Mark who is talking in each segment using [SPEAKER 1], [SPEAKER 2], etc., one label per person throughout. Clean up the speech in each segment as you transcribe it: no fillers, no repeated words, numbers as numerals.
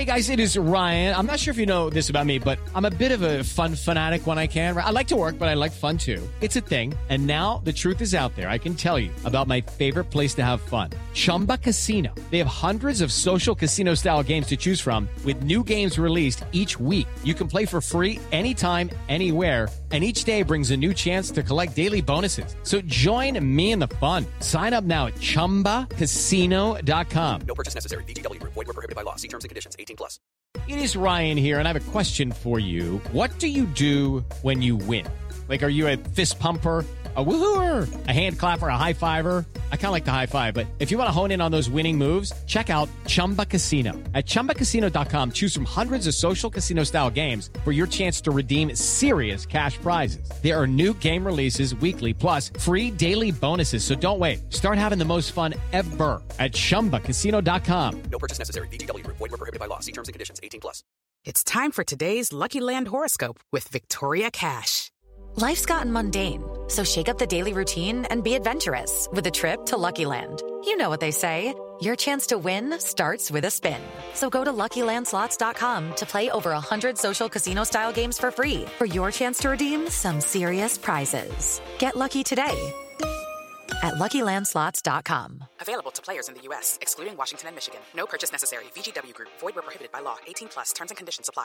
[SPEAKER 1] Hey guys, it is Ryan. I'm not sure if you know this about me, but I'm a bit of a fun fanatic when I can. I like to work, but I like fun too. It's a thing. And now the truth is out there. I can tell you about my favorite place to have fun. Chumba Casino. They have hundreds of social casino style games to choose from with new games released each week. You can play for free anytime, anywhere. And each day brings a new chance to collect daily bonuses. So join me in the fun. Sign up now at ChumbaCasino.com.
[SPEAKER 2] No purchase necessary. VGW Group. Void where prohibited by law. See terms and conditions. 18+.
[SPEAKER 1] It is Ryan here, and I have a question for you. What do you do when you win? Like, are you a fist pumper, a woohooer, a hand clapper, a high fiver? I kind of like the high five, but if you want to hone in on those winning moves, check out Chumba Casino. At ChumbaCasino.com, choose from hundreds of social casino style games for your chance to redeem serious cash prizes. There are new game releases weekly, plus free daily bonuses. So don't wait. Start having the most fun ever at ChumbaCasino.com.
[SPEAKER 2] No purchase necessary. VGW Group. Void where prohibited by law. See terms and conditions. 18+.
[SPEAKER 3] It's time for today's Lucky Land horoscope with Victoria Cash.
[SPEAKER 4] Life's gotten mundane, so shake up the daily routine and be adventurous with a trip to Lucky Land. You know what they say, your chance to win starts with a spin. So go to LuckyLandSlots.com to play over 100 social casino-style games for free for your chance to redeem some serious prizes. Get lucky today at LuckyLandSlots.com.
[SPEAKER 3] Available to players in the U.S., excluding Washington and Michigan. No purchase necessary. VGW Group. Void where prohibited by law. 18+. Terms and conditions apply.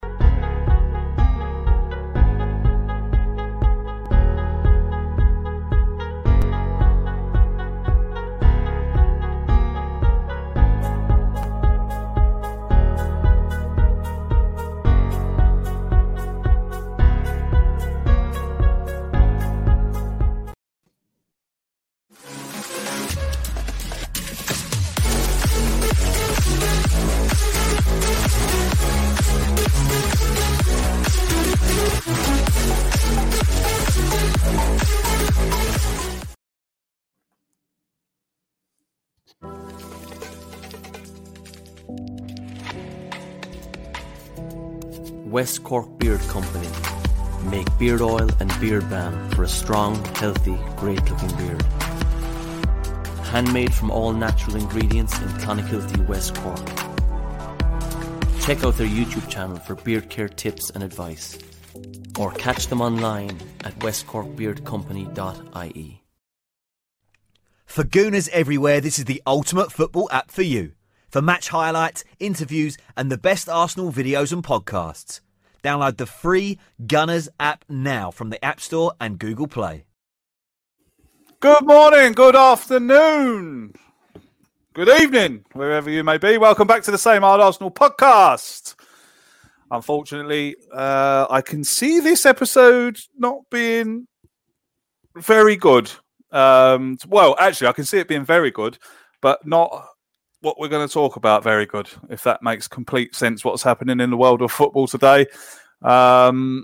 [SPEAKER 5] West Cork Beard Company make beard oil and beard balm for a strong, healthy, great-looking beard. Handmade from all natural ingredients in Clonakilty, West Cork. Check out their YouTube channel for beard care tips and advice, or catch them online at westcorkbeardcompany.ie.
[SPEAKER 6] For Gooners everywhere, this is the ultimate football app for you. For match highlights, interviews, and the best Arsenal videos and podcasts. Download the free Gunners app now from the App Store and Google Play.
[SPEAKER 7] Good morning, good afternoon, good evening, wherever you may be. Welcome back to the Same Old Arsenal podcast. Unfortunately, I can see this episode not being very good. Well, actually, I can see it being very good, but not what we're going to talk about very good, if that makes complete sense, what's happening in the world of football today. So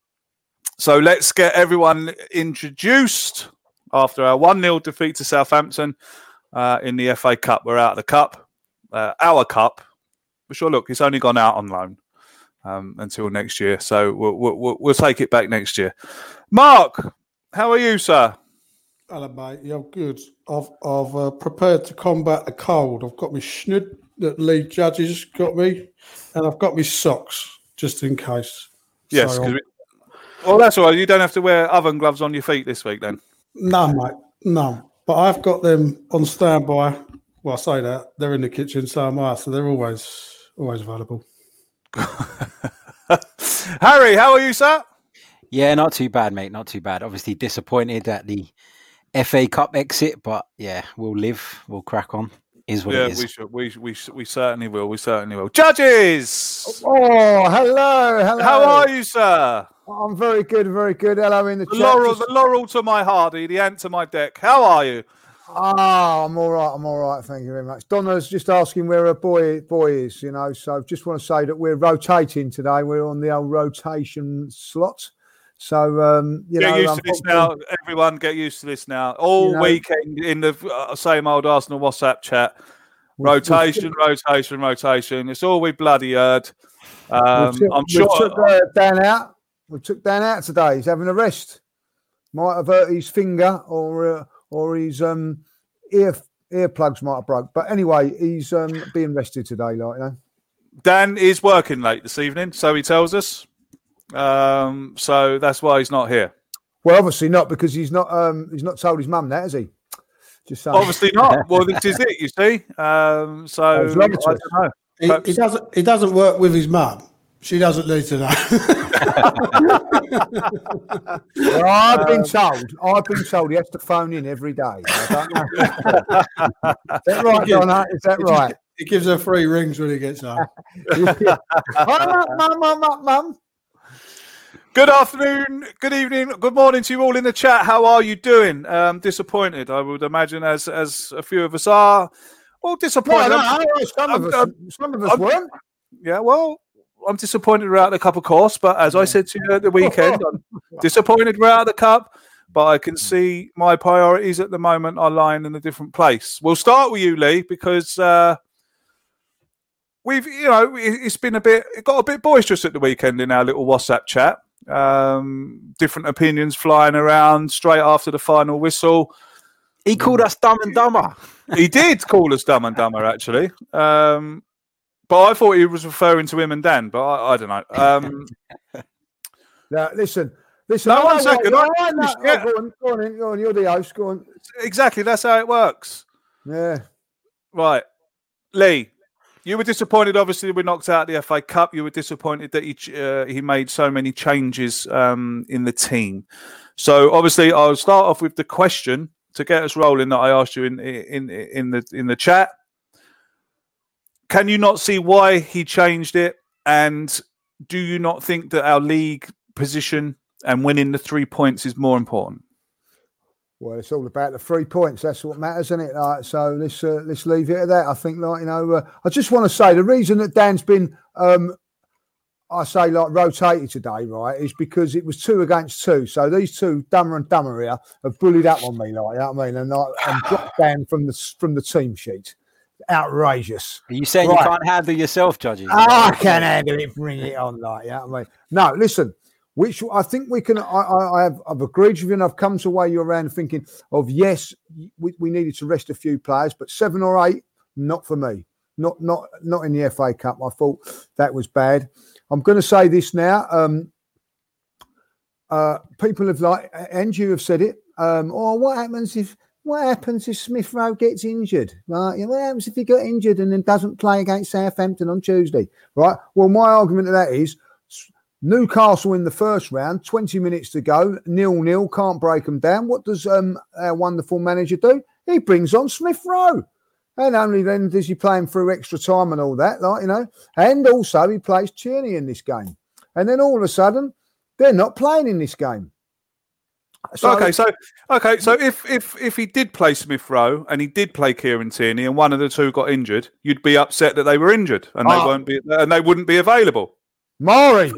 [SPEAKER 7] let's get everyone introduced. After our 1-0 defeat to Southampton in the FA Cup, we're out of the cup. Our cup, but sure, look, it's only gone out on loan until next year. So we'll take it back next year. Mark, how are you, sir?
[SPEAKER 8] Hello, mate. Yeah, I'm good. I've prepared to combat the cold. I've got my schnud that Lee Judges got me, and I've got my socks just in case.
[SPEAKER 7] Yes.
[SPEAKER 8] So,
[SPEAKER 7] well, that's all right. You don't have to wear oven gloves on your feet this week, then.
[SPEAKER 8] No, mate. No. But I've got them on standby. Well, I say that they're in the kitchen, so am I. So they're always available.
[SPEAKER 7] Harry, how are you, sir?
[SPEAKER 9] Yeah, not too bad, mate. Not too bad. Obviously disappointed at the FA Cup exit, but yeah, we'll live. We'll crack on. Is what it is.
[SPEAKER 7] We certainly will. We certainly will. Judges!
[SPEAKER 10] Oh, hello.
[SPEAKER 7] How are you, sir?
[SPEAKER 10] I'm very good, very good. Hello in the chat.
[SPEAKER 7] The laurel to my Hardy, the ant to my deck. How are you?
[SPEAKER 10] I'm all right. Thank you very much. Donna's just asking where her boy is, so just want to say that we're rotating today. We're on the old rotation slot. So,
[SPEAKER 7] get used to this now. Everyone get used to this now. All weekend in the Same Old Arsenal WhatsApp chat. Rotation. It's all we bloody heard. I'm sure.
[SPEAKER 10] We took Dan out today. He's having a rest. Might have hurt his finger or his earplugs might have broke. But anyway, he's being rested today,
[SPEAKER 7] Dan is working late this evening, so he tells us. So that's why he's not here.
[SPEAKER 10] Well, obviously not, because he's not told his mum that, has he? Just saying.
[SPEAKER 7] Obviously not. Well, this is it, you see. So I don't know.
[SPEAKER 8] He doesn't work with his mum. She doesn't need to know.
[SPEAKER 10] Well, I've been told he has to phone in every day. I don't know. Is that right, Donna? Is that right?
[SPEAKER 8] He gives her 3 rings when he gets home.
[SPEAKER 10] Mum.
[SPEAKER 7] Good afternoon, good evening, good morning to you all in the chat. How are you doing? Disappointed, I would imagine, as a few of us are. Well, disappointed.
[SPEAKER 10] Some of us weren't.
[SPEAKER 7] Yeah, well, I'm disappointed we're out of the cup, of course. But as I said to you at the weekend, I'm disappointed we're out of the cup. But I can see my priorities at the moment are lying in a different place. We'll start with you, Lee, because it got a bit boisterous at the weekend in our little WhatsApp chat. Different opinions flying around straight after the final whistle.
[SPEAKER 9] He called us dumb and dumber.
[SPEAKER 7] He did call us dumb and dumber, actually. But I thought he was referring to him and Dan, but I don't know.
[SPEAKER 10] Now, listen.
[SPEAKER 7] No, 1 second.
[SPEAKER 10] Go on. You're the host. Go on.
[SPEAKER 7] Exactly. That's how it works.
[SPEAKER 10] Yeah.
[SPEAKER 7] Right. Lee, you were disappointed, obviously, we knocked out the FA Cup. You were disappointed that he made so many changes in the team. So, obviously, I'll start off with the question to get us rolling that I asked you in the chat. Can you not see why he changed it? And do you not think that our league position and winning the 3 points is more important?
[SPEAKER 10] Well, it's all about the 3 points. That's what matters, isn't it? So let's leave it at that. I think, I just want to say the reason that Dan's been, rotated today, right, is because it was 2 against 2. So these two dumber and dumber here have bullied up on me, and dropped Dan from the team sheet. Outrageous.
[SPEAKER 9] Are you saying you can't handle yourself, judges?
[SPEAKER 10] I can handle it. Bring it on, No, listen. Which I think we can. I've agreed with you, and I've come to weigh you around thinking of yes, we needed to rest a few players, but 7 or 8, not for me. Not in the FA Cup. I thought that was bad. I'm going to say this now. People have and you have said it. What happens if Smith Rowe gets injured? Right? What happens if he got injured and then doesn't play against Southampton on Tuesday? Right. Well, my argument to that is Newcastle in the first round, 20 minutes to go, 0-0, can't break them down. What does our wonderful manager do? He brings on Smith Rowe. And only then does he play him through extra time and all that, And also he plays Tierney in this game. And then all of a sudden, they're not playing in this game.
[SPEAKER 7] So if he did play Smith Rowe and he did play Kieran Tierney and one of the two got injured, you'd be upset that they were injured and they wouldn't be available.
[SPEAKER 10] Mari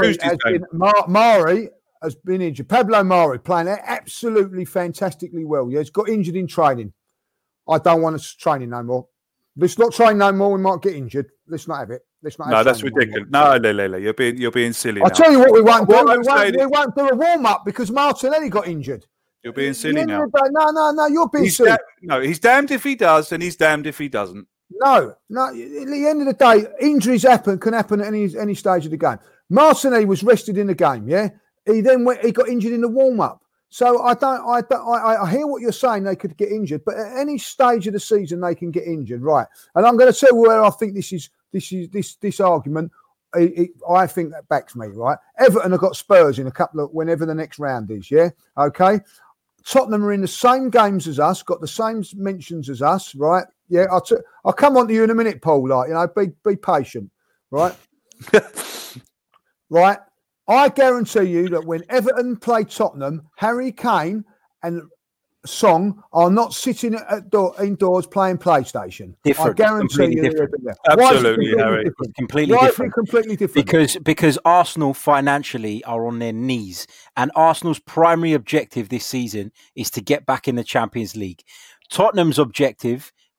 [SPEAKER 10] has been injured. Pablo Mari playing absolutely fantastically well. Yeah, he's got injured in training. I don't want us training no more. Let's not train no more. We might get injured. Let's not have it.
[SPEAKER 7] No, that's ridiculous. No, you're being silly.
[SPEAKER 10] I'll tell you what we won't do. We won't do a warm up because Martinelli got injured.
[SPEAKER 7] You're being silly now.
[SPEAKER 10] No, you're being silly.
[SPEAKER 7] He's damned if he does, and he's damned if he doesn't.
[SPEAKER 10] No. At the end of the day, injuries can happen at any stage of the game. Martinelli was rested in the game. Yeah, he got injured in the warm up. So I hear what you're saying. They could get injured, but at any stage of the season they can get injured, right? And I'm going to tell you where I think this argument. I think that backs me, right? Everton have got Spurs in a couple of whenever the next round is. Yeah, okay. Tottenham are in the same games as us, got the same mentions as us, right? Yeah, I'll come on to you in a minute, Paul. Be patient, right? Right. I guarantee you that when Everton play Tottenham, Harry Kane and Song are not sitting indoors playing PlayStation.
[SPEAKER 9] Different.
[SPEAKER 10] I guarantee you.
[SPEAKER 9] Different.
[SPEAKER 7] Absolutely, Harry.
[SPEAKER 9] It's completely different.
[SPEAKER 10] Completely different.
[SPEAKER 9] Because Arsenal financially are on their knees, and Arsenal's primary objective this season is to get back in the Champions League. Tottenham's objective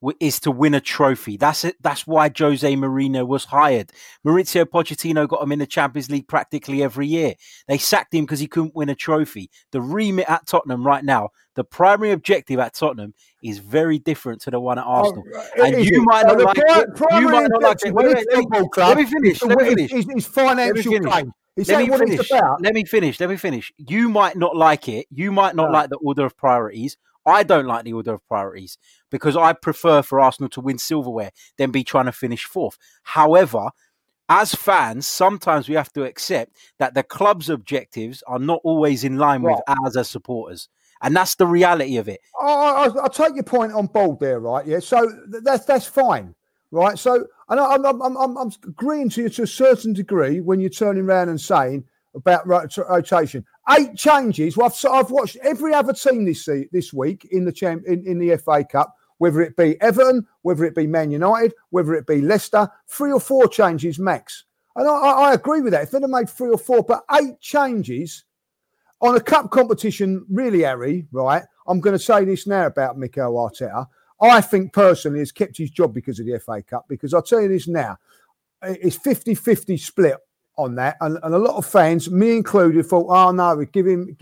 [SPEAKER 9] is to win a trophy. That's it. That's why Jose Mourinho was hired. Maurizio Pochettino got him in the Champions League practically every year. They sacked him because he couldn't win a trophy. The remit at Tottenham right now, the primary objective at Tottenham is very different to the one at Arsenal. And you might not like it. You might not like it. Wait, let me finish.
[SPEAKER 10] It's financial gain.
[SPEAKER 9] Let me finish. You might not like it. You might not like the order of priorities. I don't like the order of priorities because I prefer for Arsenal to win silverware than be trying to finish fourth. However, as fans, sometimes we have to accept that the club's objectives are not always in line with ours as supporters. And that's the reality of it.
[SPEAKER 10] I'll take your point on board there, right? Yeah, so that's fine, right? So, and I'm agreeing to you to a certain degree when you're turning around and saying about rotation. 8 changes. Well, I've watched every other team this week in the FA Cup, whether it be Everton, whether it be Man United, whether it be Leicester. 3 or 4 changes max. And I agree with that. If they'd have made 3 or 4, but 8 changes on a cup competition, really, Harry, right? I'm going to say this now about Mikel Arteta. I think personally he's kept his job because of the FA Cup, because I'll tell you this now, it's 50-50 split on that, and a lot of fans, me included, thought, "Oh no, give him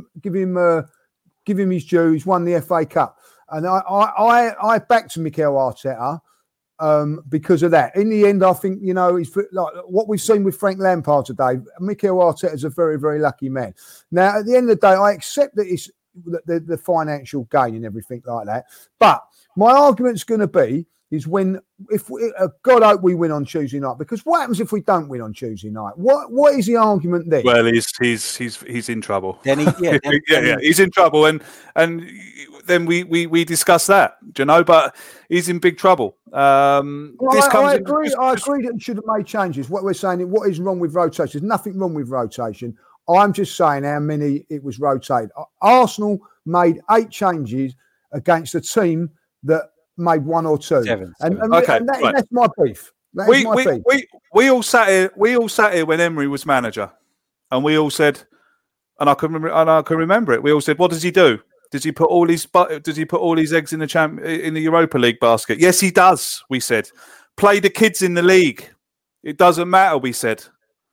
[SPEAKER 10] his due. He's won the FA Cup," and I backed Mikel Arteta because of that. In the end, I think he's like what we've seen with Frank Lampard today. Mikel Arteta is a very, very lucky man. Now, at the end of the day, I accept that it's the financial gain and everything like that, but my argument's going to be. God hope we win on Tuesday night, because what happens if we don't win on Tuesday night? What is the argument there?
[SPEAKER 7] Well, he's in trouble.
[SPEAKER 9] Then
[SPEAKER 7] he's in trouble, and then we discuss that, but he's in big trouble.
[SPEAKER 10] I agree that he should have made changes. What we're saying, what is wrong with rotation? There's nothing wrong with rotation. I'm just saying how many it was rotated. Arsenal made 8 changes against a team that made 1 or 2. That's my beef.
[SPEAKER 7] We all sat here when Emery was manager, and we all said, and I can remember it. We all said, "What does he do? Does he put all his eggs in the Europa League basket?" Yes, he does. We said, "Play the kids in the league. It doesn't matter." We said,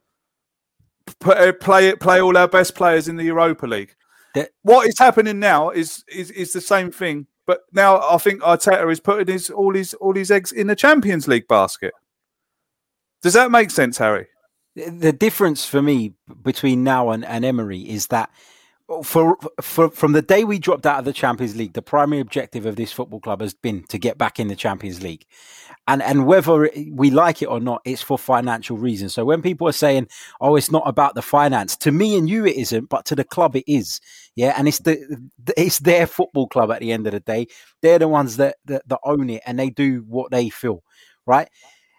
[SPEAKER 7] "Play all our best players in the Europa League." What is happening now is the same thing. But now I think Arteta is putting all his eggs in the Champions League basket. Does that make sense, Harry?
[SPEAKER 9] The difference for me between now and Emery is that from the day we dropped out of the Champions League, the primary objective of this football club has been to get back in the Champions League. And whether we like it or not, it's for financial reasons. So when people are saying, "Oh, it's not about the finance," to me and you it isn't, but to the club it is. Yeah, and it's their football club at the end of the day. They're the ones that own it, and they do what they feel, right?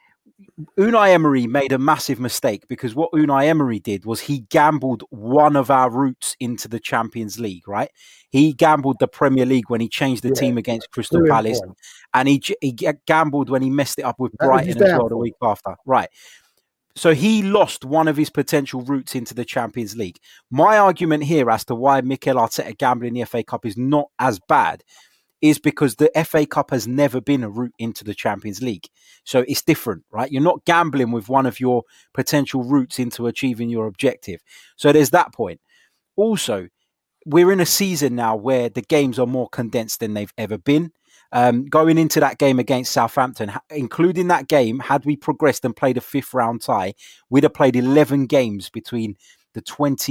[SPEAKER 9] Unai Emery made a massive mistake, because what Unai Emery did was he gambled one of our routes into the Champions League, right? He gambled the Premier League when he changed the team against Crystal Palace, and he gambled when he messed it up with Brighton as well the week after, right? So he lost one of his potential routes into the Champions League. My argument here as to why Mikel Arteta gambling the FA Cup is not as bad is because the FA Cup has never been a route into the Champions League. So it's different, right? You're not gambling with one of your potential routes into achieving your objective. So there's that point. Also, we're in a season now where the games are more condensed than they've ever been. Going into that game against Southampton, including that game, had we progressed and played a 5th round tie, we'd have played 11 games between the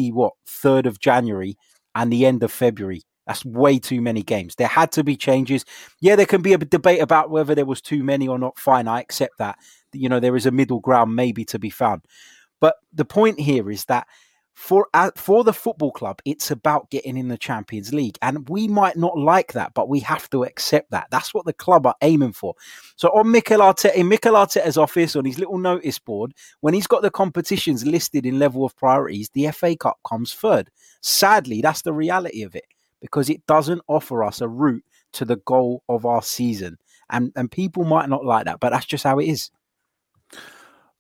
[SPEAKER 9] 3rd of January and the end of February. That's way too many games. There had to be changes. Yeah, there can be a debate about whether there was too many or not. Fine, I accept that. There is a middle ground maybe to be found. But the point here is that for the football club, it's about getting in the Champions League. And we might not like that, but we have to accept that. That's what the club are aiming for. So on Mikel Arteta, in Mikel Arteta's office, on his little notice board, when he's got the competitions listed in level of priorities, the FA Cup comes 3rd. Sadly, that's the reality of it, because it doesn't offer us a route to the goal of our season. And people might not like that, but that's just how it is.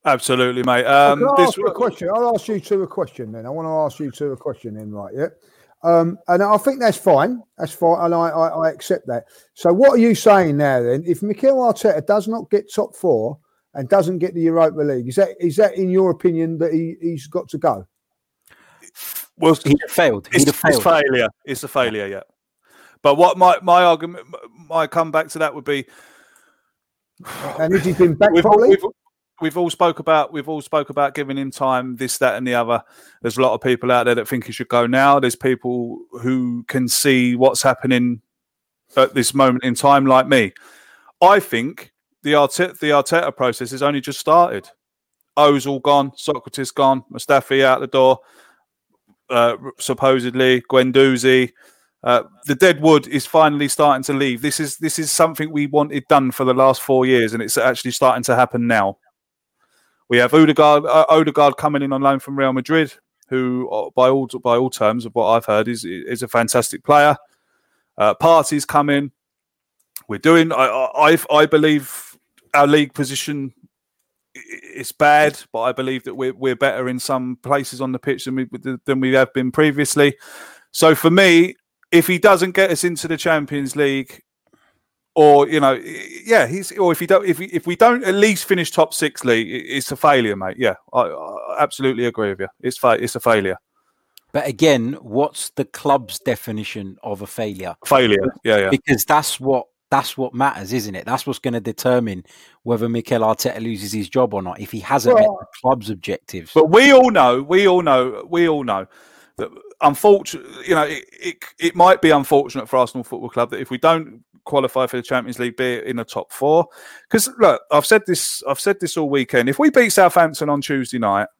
[SPEAKER 7] Absolutely, mate.
[SPEAKER 10] I'll ask you a question. I'll ask you two a question then. I want to ask you two a question then, right? Yeah. And I think that's fine. That's fine, and I accept that. So what are you saying now then? If Mikel Arteta does not get top 4 and doesn't get the Europa League, is that in your opinion that he's got to go?
[SPEAKER 7] Well,
[SPEAKER 9] he'd have failed.
[SPEAKER 7] It's failure. It's a failure, yeah. But what my argument, my comeback to that would be,
[SPEAKER 10] and has he been back properly?
[SPEAKER 7] We've all spoke about giving him time, this, that, and the other. There's a lot of people out there that think he should go now. There's people who can see what's happening at this moment in time, like me. I think the Arteta process has only just started. Ozil gone, Socrates gone, Mustafi out the door. Supposedly, Guendouzi. The dead wood is finally starting to leave. This is something we wanted done for the last 4 years, and it's actually starting to happen now. We have Odegaard coming in on loan from Real Madrid, who, by all terms of what I've heard, is a fantastic player. Partey's coming. We're doing. I believe our league position is bad, but I believe that we're better in some places on the pitch than we have been previously. So for me, if he doesn't get us into the Champions League, or if we don't at least finish top 6 league, it's a failure, mate. Yeah, I absolutely agree with you. It's a failure.
[SPEAKER 9] But again, what's the club's definition of a failure?
[SPEAKER 7] Failure, yeah.
[SPEAKER 9] Because that's what matters, isn't it? That's what's going to determine whether Mikel Arteta loses his job or not, if he hasn't met the club's objectives.
[SPEAKER 7] But we all know that unfortunately, it might be unfortunate for Arsenal Football Club that if we don't qualify for the Champions League, be it in the top 4, because look, I've said this all weekend. If we beat Southampton on Tuesday night,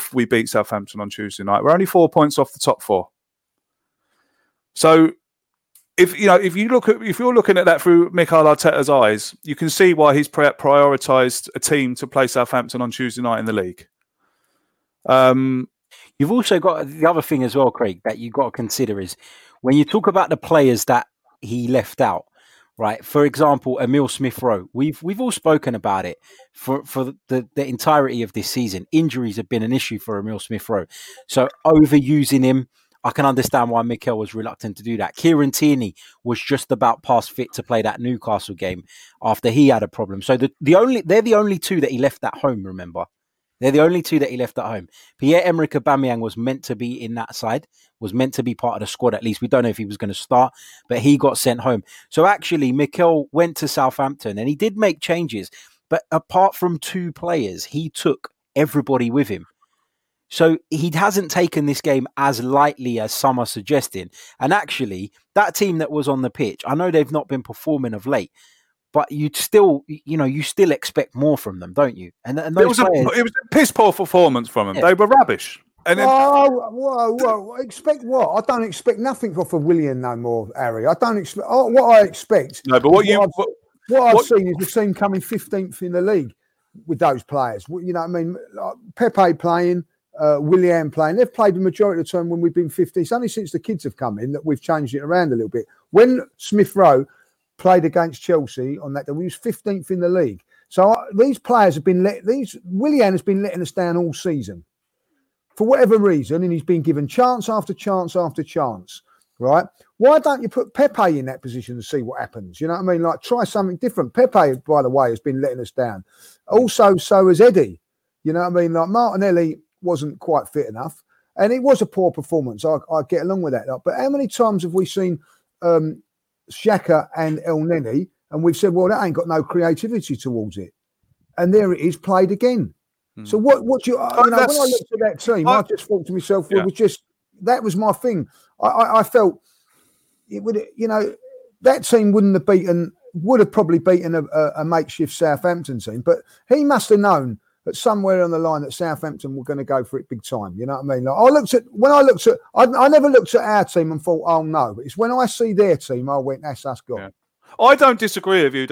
[SPEAKER 7] we're only 4 points off the top 4. So if you're looking at that through Mikel Arteta's eyes, you can see why he's prioritised a team to play Southampton on Tuesday night in the league.
[SPEAKER 9] You've also got the other thing as well, Craig, that you've got to consider is when you talk about the players that he left out, right? For example, Emile Smith-Rowe. We've all spoken about it for the entirety of this season. Injuries have been an issue for Emile Smith-Rowe. So overusing him, I can understand why Mikel was reluctant to do that. Kieran Tierney was just about past fit to play that Newcastle game after he had a problem. So they're the only two that he left at home, remember? They're the only two that he left at home. Pierre-Emerick Aubameyang was meant to be in that side, was meant to be part of the squad at least. We don't know if he was going to start, but he got sent home. So actually, Mikel went to Southampton and he did make changes. But apart from 2 players, he took everybody with him. So he hasn't taken this game as lightly as some are suggesting. And actually, that team that was on the pitch, I know they've not been performing of late, but you still expect more from them, don't you? And those
[SPEAKER 7] it was a piss poor performance from them. Yeah. They were rubbish. And then...
[SPEAKER 10] Whoa! Expect what? I don't expect nothing off of Willian no more, Harry. I don't expect what I expect.
[SPEAKER 7] No, but what
[SPEAKER 10] I've seen is the team coming 15th in the league with those players. You know what I mean? Like Pepe playing, Willian playing. They've played the majority of the time when we've been 15th. It's only since the kids have come in that we've changed it around a little bit. When Smith-Rowe played against Chelsea on that day, we was 15th in the league. So these players have been Willian has been letting us down all season for whatever reason, and he's been given chance after chance after chance, right? Why don't you put Pepe in that position and see what happens? You know what I mean? Like, try something different. Pepe, by the way, has been letting us down. Also, so has Eddie. You know what I mean? Like, Martinelli wasn't quite fit enough, and it was a poor performance. I get along with that. But how many times have we seen Xhaka and El Neni, and we've said, well, that ain't got no creativity towards it, and there it is, played again. So what you know, when I looked at that team, I just thought to myself, well, that was my thing. I felt it would, that team would have probably beaten a makeshift Southampton team, but he must have known that somewhere on the line that Southampton were going to go for it big time. You know what I mean? Like, I never looked at our team and thought, oh no, but it's when I see their team, I went, that's us gone. Yeah.
[SPEAKER 7] I don't disagree with you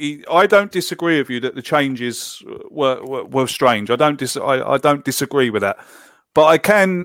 [SPEAKER 7] that the changes were strange. I don't disagree with that, but I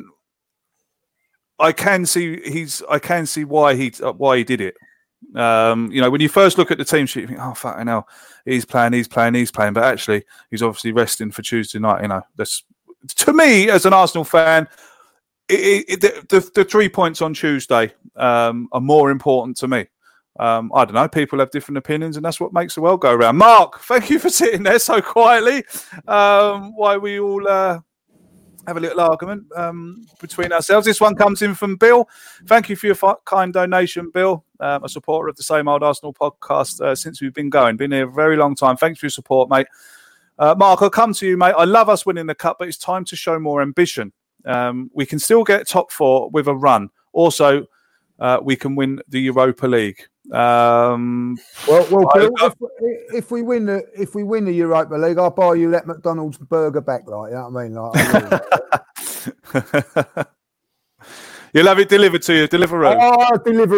[SPEAKER 7] can see why he did it. When you first look at the team sheet, you think, oh fucking hell, he's playing, but actually he's obviously resting for Tuesday night. That's, to me as an Arsenal fan, the 3 points on Tuesday are more important to me. I don't know. People have different opinions, and that's what makes the world go round. Mark, thank you for sitting there so quietly. Why we all have a little argument between ourselves. This one comes in from Bill. Thank you for your kind donation, Bill. A supporter of the Same Old Arsenal podcast since we've been going. Been here a very long time. Thanks for your support, mate. Mark, I'll come to you, mate. I love us winning the cup, but it's time to show more ambition. We can still get top 4 with a run. Also, we can win the Europa League.
[SPEAKER 10] Bill, if we win the Europa League, I'll buy you let McDonald's burger back, like, you know what I mean?
[SPEAKER 7] You'll have it delivered to you, Deliveroo.
[SPEAKER 10] Oh,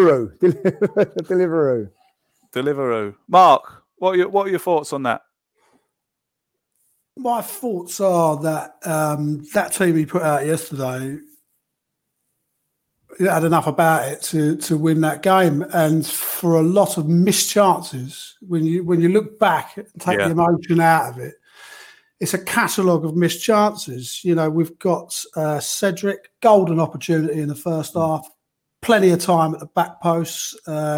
[SPEAKER 10] Deliveroo.
[SPEAKER 7] Mark, what are your thoughts on that?
[SPEAKER 8] My thoughts are that that team he put out yesterday had enough about it to win that game, and for a lot of missed chances, when you look back and take the emotion out of it, it's a catalogue of missed chances. You know, we've got Cedric, golden opportunity in the first half, plenty of time at the back posts.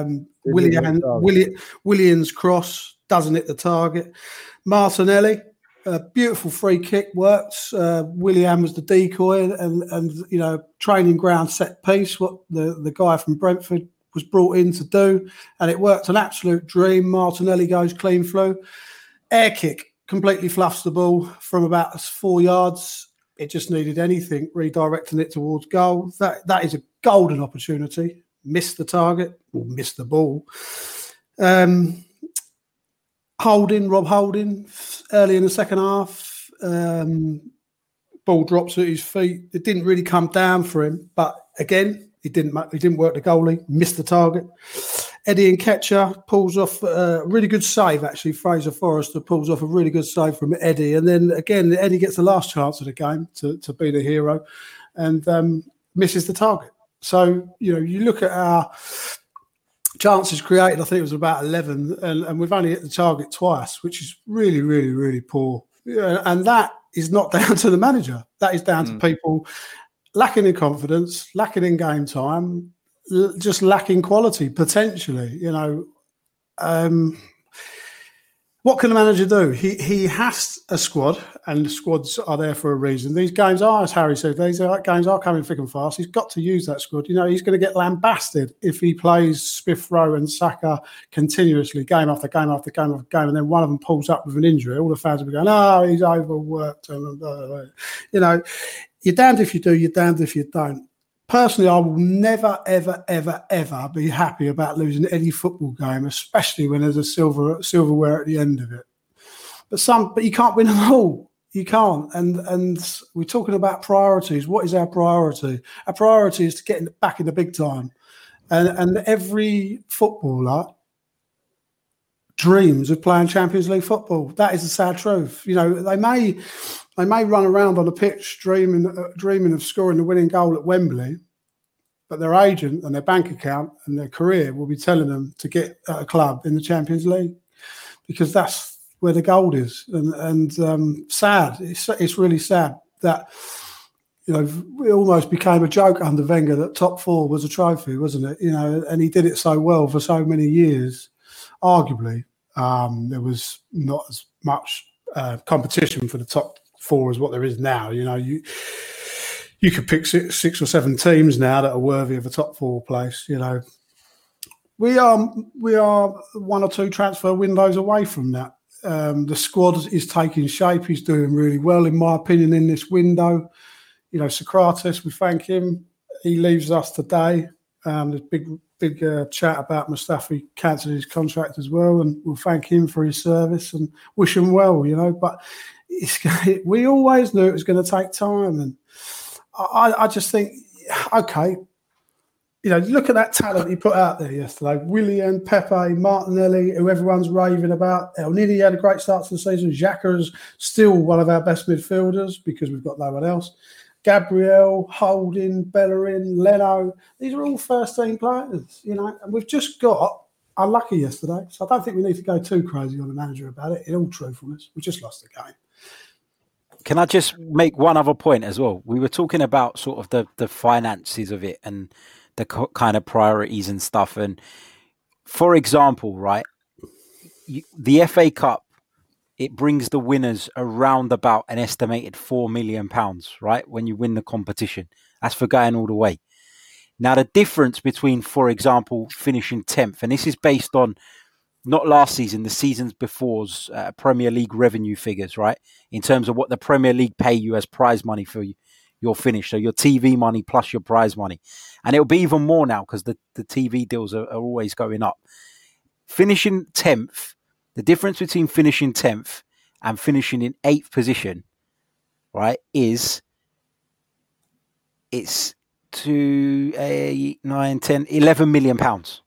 [SPEAKER 8] Williams cross doesn't hit the target. Martinelli, a beautiful free kick works. Willian was the decoy, and you know, training ground set piece, what the guy from Brentford was brought in to do, and it worked an absolute dream. Martinelli goes clean through. Air kick completely fluffs the ball from about 4 yards. It just needed anything, redirecting it towards goal. That is a golden opportunity. Missed the target, or missed the ball. Rob Holding, early in the second half, ball drops at his feet. It didn't really come down for him, but again, he didn't work the goalie, missed the target. Eddie Nketiah pulls off a really good save, actually. Fraser Forrester pulls off a really good save from Eddie. And then again, Eddie gets the last chance of the game to be the hero and misses the target. So, you know, you look at our chances created, I think it was about 11, and we've only hit the target twice, which is really, really, really poor. Yeah, and that is not down to the manager. That is down to people lacking in confidence, lacking in game time, just lacking quality, potentially. You know, what can the manager do? He has a squad, and the squads are there for a reason. These games are, as Harry said, games are coming thick and fast. He's got to use that squad. You know, he's going to get lambasted if he plays Smith Rowe and Saka continuously, game after game after game after game, and then one of them pulls up with an injury. All the fans will be going, "Oh, he's overworked." And you know, you're damned if you do, you're damned if you don't. Personally, I will never, ever, ever, ever be happy about losing any football game, especially when there's a silverware at the end of it. But you can't win them all. You can't. And we're talking about priorities. What is our priority? Our priority is to get back in the big time. And every footballer dreams of playing Champions League football. That is the sad truth. You know, they may run around on the pitch dreaming of scoring the winning goal at Wembley, but their agent and their bank account and their career will be telling them to get at a club in the Champions League, because that's where the gold is. And sad. It's really sad that, you know, it almost became a joke under Wenger that top 4 was a trophy, wasn't it? You know, and he did it so well for so many years. Arguably, there was not as much competition for the top 4 as what there is now. You know, you could pick six or seven teams now that are worthy of a top 4 place. You know, we are 1 or 2 transfer windows away from that. The squad is taking shape. He's doing really well, in my opinion, in this window. You know, Socrates, we thank him. He leaves us today. There's big chat about Mustafi cancelling his contract as well, and we'll thank him for his service and wish him well, you know. But we always knew it was going to take time, and I just think, okay, you know, look at that talent he put out there yesterday. Willian, Pepe, Martinelli, who everyone's raving about. El Nini had a great start to the season. Xhaka is still one of our best midfielders because we've got no one else. Gabriel, Holding, Bellerin, Leno, these are all first-team players, you know, and we've just got unlucky yesterday. So I don't think we need to go too crazy on the manager about it. In all truthfulness, we just lost the game.
[SPEAKER 9] Can I just make one other point as well? We were talking about sort of the finances of it and the kind of priorities and stuff. And for example, right, the FA Cup, it brings the winners around about an estimated £4 million, right? When you win the competition, that's for going all the way. Now, the difference between, for example, finishing 10th, and this is based on not last season, the seasons before's Premier League revenue figures, right? In terms of what the Premier League pay you as prize money for your finish. So your TV money plus your prize money. And it'll be even more now because the TV deals are always going up. Finishing 10th, the difference between finishing 10th and finishing in 8th position, right, is it's 2, 9, 10, 11 million pounds.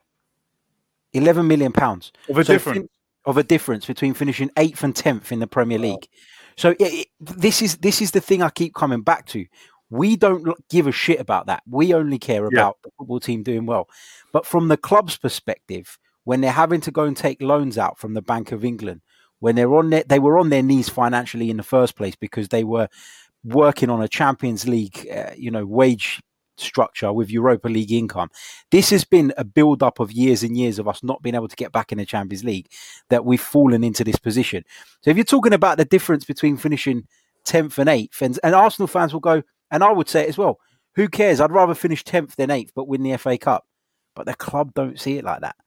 [SPEAKER 9] 11 million pounds
[SPEAKER 7] of a difference
[SPEAKER 9] between finishing 8th and 10th in the Premier League. So this is the thing I keep coming back to. We don't give a shit about that. We only care about the football team doing well. But from the club's perspective, when they're having to go and take loans out from the Bank of England, when they were on their knees financially in the first place because they were working on a Champions League, wage structure with Europa League income. This has been a build-up of years and years of us not being able to get back in the Champions League that we've fallen into this position. So if you're talking about the difference between finishing 10th and 8th, and Arsenal fans will go, and I would say it as well, who cares? I'd rather finish 10th than 8th, but win the FA Cup. But the club don't see it like that.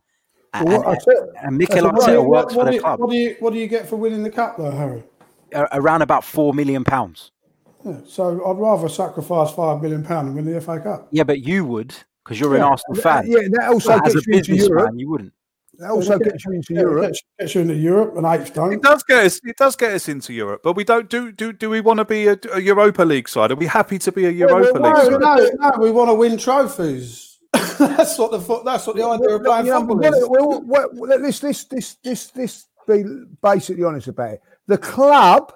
[SPEAKER 9] And Mikel Arteta works for the club.
[SPEAKER 8] What do you get for winning the cup, though, Harry?
[SPEAKER 9] Around about £4 million.
[SPEAKER 8] Yeah, so I'd rather sacrifice £5 million and win the FA Cup.
[SPEAKER 9] Yeah, but you would, because you're an Arsenal fan.
[SPEAKER 10] Yeah, that also
[SPEAKER 9] as
[SPEAKER 10] gets
[SPEAKER 9] a
[SPEAKER 10] you into Europe.
[SPEAKER 9] Man, you wouldn't.
[SPEAKER 10] That also gets you into Europe.
[SPEAKER 8] Gets you into Europe, and 8th don't.
[SPEAKER 7] It does get us into Europe, but we don't do we want to be a Europa League side? Are we happy to be a Europa League side?
[SPEAKER 8] No, we want to win trophies. That's what the idea of playing football is.
[SPEAKER 10] Let's be basically honest about it. The club,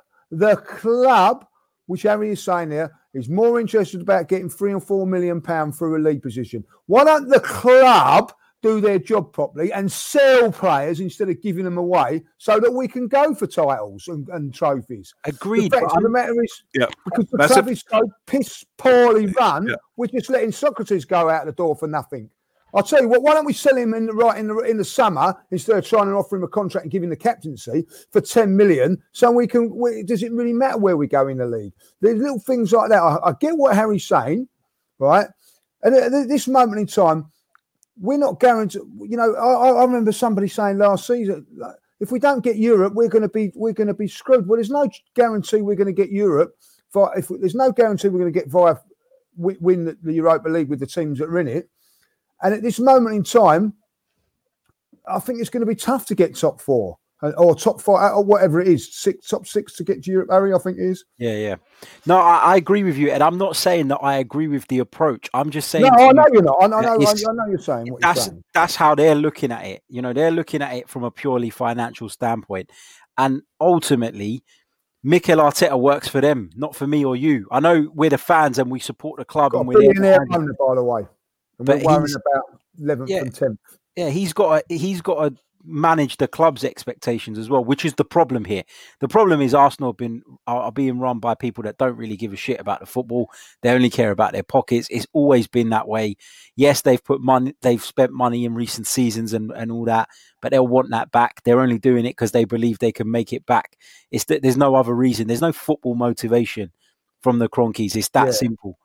[SPEAKER 10] which Harry is saying there, is more interested about getting £3 or £4 million through a league position. Why don't the club do their job properly and sell players instead of giving them away so that we can go for titles and trophies?
[SPEAKER 9] Agreed.
[SPEAKER 10] The fact of the matter is, because the club is so piss poorly run, we're just letting Socrates go out the door for nothing. I'll tell you what, why don't we sell him in the summer instead of trying to offer him a contract and give him the captaincy for 10 million so does it really matter where we go in the league? There's little things like that. I get what Harry's saying, right? And at this moment in time, we're not guaranteed. I remember somebody saying last season, if we don't get Europe, we're going to be screwed. Well, there's no guarantee we're going to get Europe. There's no guarantee we're going to get win the Europa League with the teams that are in it. And at this moment in time, I think it's going to be tough to get top 4 or top 5 or whatever it is. Top 6 to get to Europe, Harry, I think it is.
[SPEAKER 9] Yeah. No, I agree with you. And I'm not saying that I agree with the approach. I'm just saying.
[SPEAKER 10] No, I know you're not. I know you're saying what you're saying.
[SPEAKER 9] That's how they're looking at it. They're looking at it from a purely financial standpoint. And ultimately, Mikel Arteta works for them, not for me or you. I know we're the fans and we support the club. And we're
[SPEAKER 10] billionaire owner, by the way. And we're worrying about 11th and 10th.
[SPEAKER 9] Yeah, he's got to manage the club's expectations as well, which is the problem here. The problem is Arsenal are being run by people that don't really give a shit about the football. They only care about their pockets. It's always been that way. Yes, they've spent money in recent seasons and all that, but they'll want that back. They're only doing it because they believe they can make it back. It's that there's no other reason. There's no football motivation from the Cronkies. It's that simple.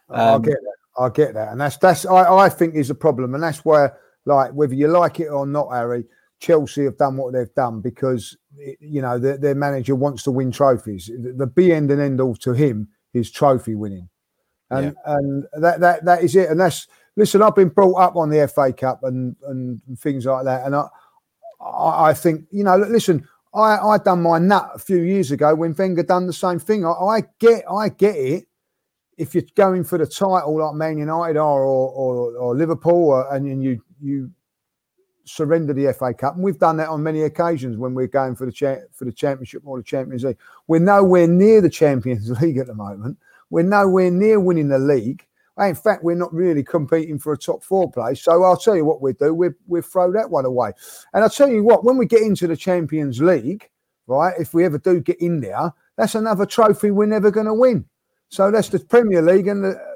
[SPEAKER 10] I get that, and that's I think is a problem, and that's where, like, whether you like it or not, Harry, Chelsea have done what they've done because their manager wants to win trophies. The be end and end all to him is trophy winning, and that is it. And listen, I've been brought up on the FA Cup and things like that, and I think listen, I done my nut a few years ago when Wenger done the same thing. I get it. If you're going for the title like Man United or Liverpool, and you surrender the FA Cup, and we've done that on many occasions when we're going for the Championship or the Champions League. We're nowhere near the Champions League at the moment. We're nowhere near winning the league. In fact, we're not really competing for a top 4 place. So I'll tell you what we do. We'll throw that one away. And I'll tell you what, when we get into the Champions League, right, if we ever do get in there, that's another trophy we're never going to win. So that's the Premier League and the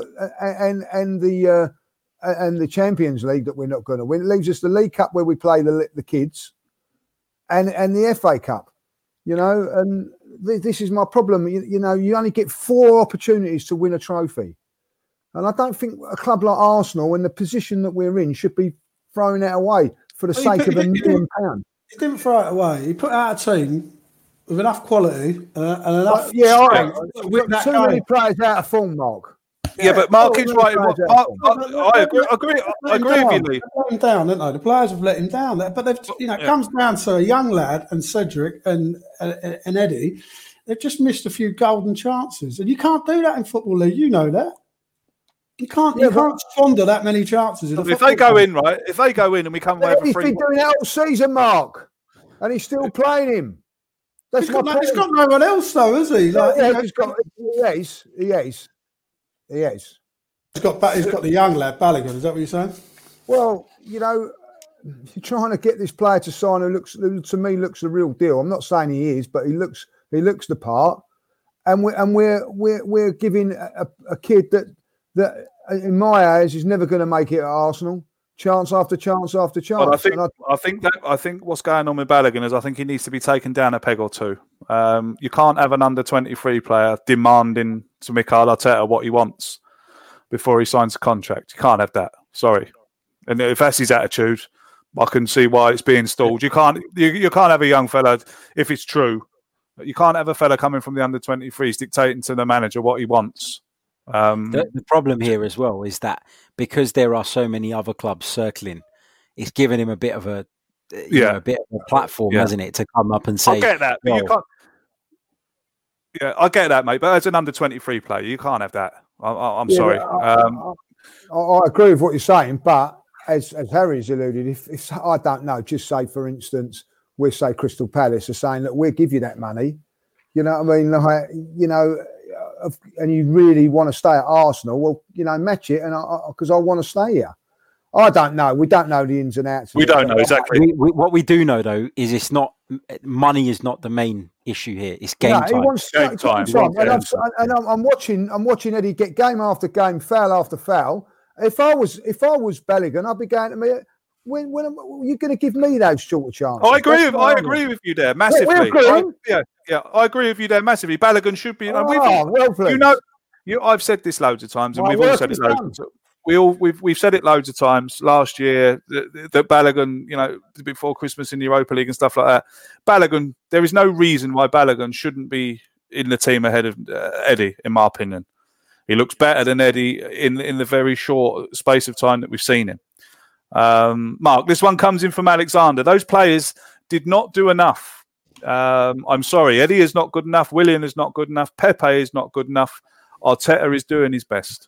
[SPEAKER 10] Champions League that we're not going to win. It leaves us the League Cup where we play the kids, and the FA Cup. And this is my problem. You only get 4 opportunities to win a trophy, and I don't think a club like Arsenal, in the position that we're in, should be throwing it away for the sake of £1 million.
[SPEAKER 8] He didn't throw it away. He put out a team with enough quality and enough.
[SPEAKER 10] Too many players out of form, Mark.
[SPEAKER 7] Yeah, but Mark is right. I agree with you, Lee.
[SPEAKER 8] They've let him down, didn't they? The players have let him down. But they've, it comes down to a young lad and Cedric and Eddie. They've just missed a few golden chances, and you can't do that in Football League. You know that. You can't squander that many chances.
[SPEAKER 7] If they go in, and we come away with 3
[SPEAKER 10] He's been doing that all season, Mark, and he's still playing him.
[SPEAKER 8] He's got no one else, though, has he?
[SPEAKER 10] He is. He has.
[SPEAKER 8] He's got the young lad, Balogun. Is that what you're saying?
[SPEAKER 10] Well, you're trying to get this player to sign who to me looks the real deal. I'm not saying he is, but he looks the part. And we're giving a kid that in my eyes is never going to make it at Arsenal. Chance after chance after chance.
[SPEAKER 7] Well, I think what's going on with Balogun is I think he needs to be taken down a peg or two. You can't have an under-23 player demanding to Mikel Arteta what he wants before he signs a contract. You can't have that. Sorry. And if that's his attitude, I can see why it's being stalled. You can't have a young fella, if it's true, you can't have a fella coming from the under-23s dictating to the manager what he wants.
[SPEAKER 9] The problem here as well is that because there are so many other clubs circling, it's given him a bit of a platform, hasn't it, to come up and say,
[SPEAKER 7] I get that. But you can't. Yeah, I get that, mate. But as an under-23 player, you can't have that. I'm sorry.
[SPEAKER 10] I agree with what you're saying, but as Harry's alluded, if I don't know, just say for instance, we say Crystal Palace are saying that we'll give you that money. You know what I mean? And you really want to stay at Arsenal, well, match it, and because I want to stay here. I don't know. We don't know the ins and outs.
[SPEAKER 7] We don't know exactly.
[SPEAKER 9] What we do know, though, is it's not money is not the main issue here. It's game time.
[SPEAKER 10] He wants game time. And I'm watching Eddie get game after game, foul after foul. If I was Balogun, I'd be going to me. When are you going to give me those shorter chances?
[SPEAKER 7] I agree with you there massively. I agree with you there massively. Balogun should be. I've said this loads of times, and we've all said it loads of times. We've said it loads of times last year that Balogun, before Christmas in the Europa League and stuff like that. Balogun, there is no reason why Balogun shouldn't be in the team ahead of Eddie, in my opinion. He looks better than Eddie in the very short space of time that we've seen him. Mark, this one comes in from Alexander. Those players did not do enough. I'm sorry, Eddie is not good enough. Willian is not good enough. Pepe is not good enough. Arteta is doing his best.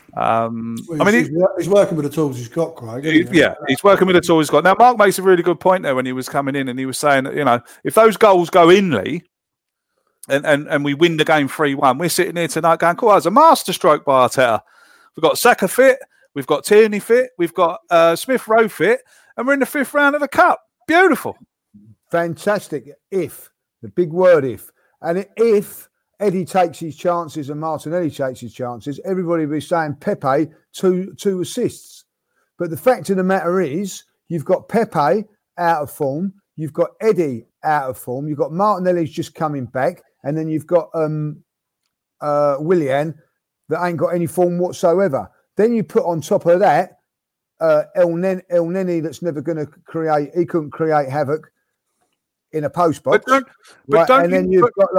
[SPEAKER 8] He's working with the tools he's got, Craig.
[SPEAKER 7] He's working with the tools he's got. Now, Mark makes a really good point there when he was coming in, and he was saying that, if those goals go in, Lee, and we win the game 3-1, we're sitting here tonight going, cool, that was a masterstroke by Arteta. We've got Saka fit, we've got Tierney fit, we've got Smith Rowe fit, and we're in the 5th round of the Cup. Beautiful.
[SPEAKER 10] Fantastic. If, the big word if. And if Eddie takes his chances and Martinelli takes his chances, everybody will be saying Pepe, two assists. But the fact of the matter is, you've got Pepe out of form, you've got Eddie out of form, you've got Martinelli's just coming back, and then you've got Willian that ain't got any form whatsoever. Then you put on top of that El Neni that's never going to create, he couldn't create havoc in a post box. And then you've got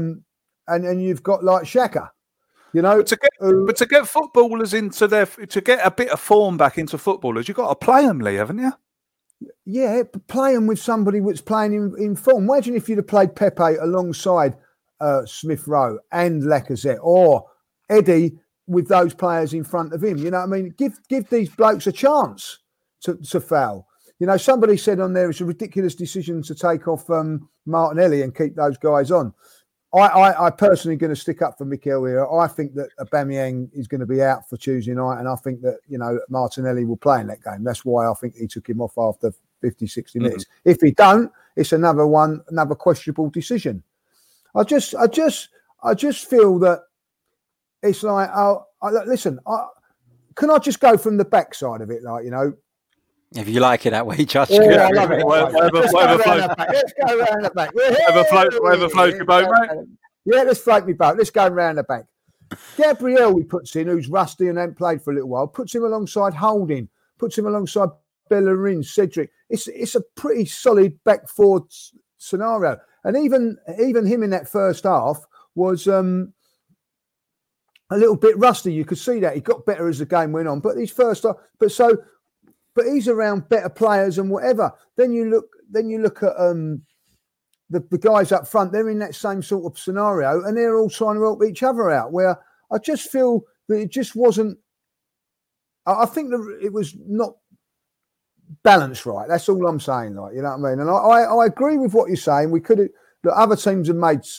[SPEAKER 10] like Xhaka,
[SPEAKER 7] to get footballers to get a bit of form back into footballers, you've got to play them, Lee, haven't you?
[SPEAKER 10] Yeah, but play them with somebody that's playing in form. Imagine if you'd have played Pepe alongside Smith Rowe and Lacazette, or Eddie with those players in front of him. You know what I mean? Give these blokes a chance to foul. Somebody said on there it's a ridiculous decision to take off Martinelli and keep those guys on. I personally going to stick up for Mikel here. I think that Aubameyang is going to be out for Tuesday night, and I think that Martinelli will play in that game. That's why I think he took him off after 50, 60 minutes. If he don't, it's another questionable decision. I just feel that it's like, listen, can I just go from the backside of it, like, you know?
[SPEAKER 9] If you like it that way, Josh.
[SPEAKER 10] Yeah, I love it.
[SPEAKER 7] Whatever floats.
[SPEAKER 10] Let's go around the back.
[SPEAKER 7] Whatever floats your boat, mate.
[SPEAKER 10] Yeah, let's float me boat. Let's go around the back. Gabriel, he puts in, who's rusty and hasn't played for a little while, puts him alongside Holding, puts him alongside Bellerin, Cedric. It's a pretty solid back forward scenario. And even him in that first half was a little bit rusty. You could see that he got better as the game went on. But his first half, but he's around better players and whatever. Then you look at the guys up front. They're in that same sort of scenario, and they're all trying to help each other out. Where I just feel that it just wasn't. I think that it was not balanced right. That's all I'm saying. Like, you know what I mean? And I agree with what you're saying. We could have. The other teams have made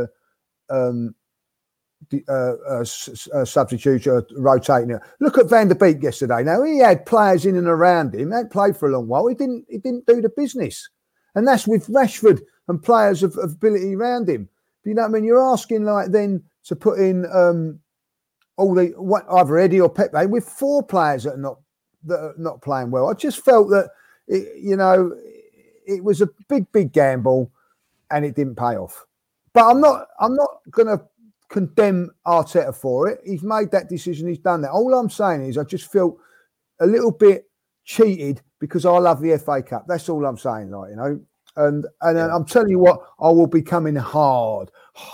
[SPEAKER 10] substitute rotating it. Look at Van der Beek yesterday. Now he had players in and around him. Hadn't played for a long while. He didn't do the business, and that's with Rashford and players of ability around him. You know what I mean? You're asking like then to put in either Eddie or Pepe with 4 players that are not playing well. I just felt that it was a big gamble, and it didn't pay off. But I'm not going to condemn Arteta for it. He's made that decision. He's done that. All I'm saying is I just felt a little bit cheated because I love the FA Cup. That's all I'm saying, like, you know. And I'm telling you what, I will be coming hard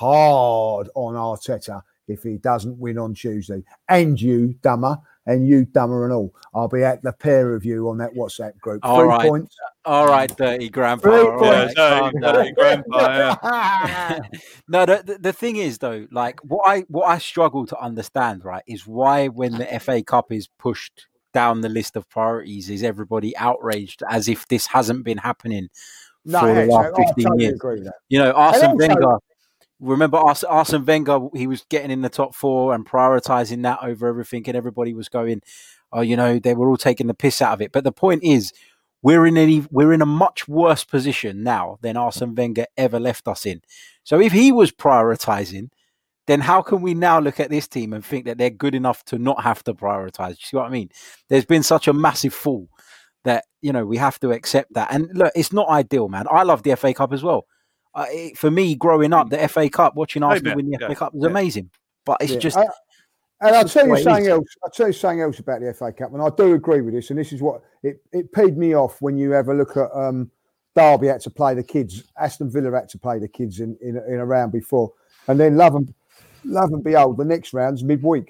[SPEAKER 10] on Arteta if he doesn't win on Tuesday. And you, Dummer, and all. I'll be at the pair of you on that WhatsApp group.
[SPEAKER 9] All
[SPEAKER 10] 3
[SPEAKER 9] right.
[SPEAKER 10] points.
[SPEAKER 9] All right, dirty grandpa.
[SPEAKER 10] 3
[SPEAKER 9] All
[SPEAKER 10] points.
[SPEAKER 9] right,
[SPEAKER 7] Dirty grandpa, yeah.
[SPEAKER 9] No, the thing is though, like what I struggle to understand, right, is why when the FA Cup is pushed down the list of priorities, is everybody outraged as if this hasn't been happening for the last 15 years.
[SPEAKER 10] Agree with that.
[SPEAKER 9] You know, Arsene Wenger. Remember Arsene Wenger? He was getting in the top 4 and prioritising that over everything, and everybody was going, "Oh, you know, they were all taking the piss out of it." But the point is, we're in a much worse position now than Arsene Wenger ever left us in. So if he was prioritising, then how can we now look at this team and think that they're good enough to not have to prioritise? You see what I mean? There's been such a massive fall that, you know, we have to accept that. And look, it's not ideal, man. I love the FA Cup as well. For me, growing up, the FA Cup, watching Arsenal win the FA Cup was amazing. But it's just...
[SPEAKER 10] And I'll tell you something else. I'll tell you something else about the FA Cup, and I do agree with this. And this is what it peed me off when you ever look at Derby had to play the kids, Aston Villa had to play the kids in a round before, and then love and behold, the next round's midweek.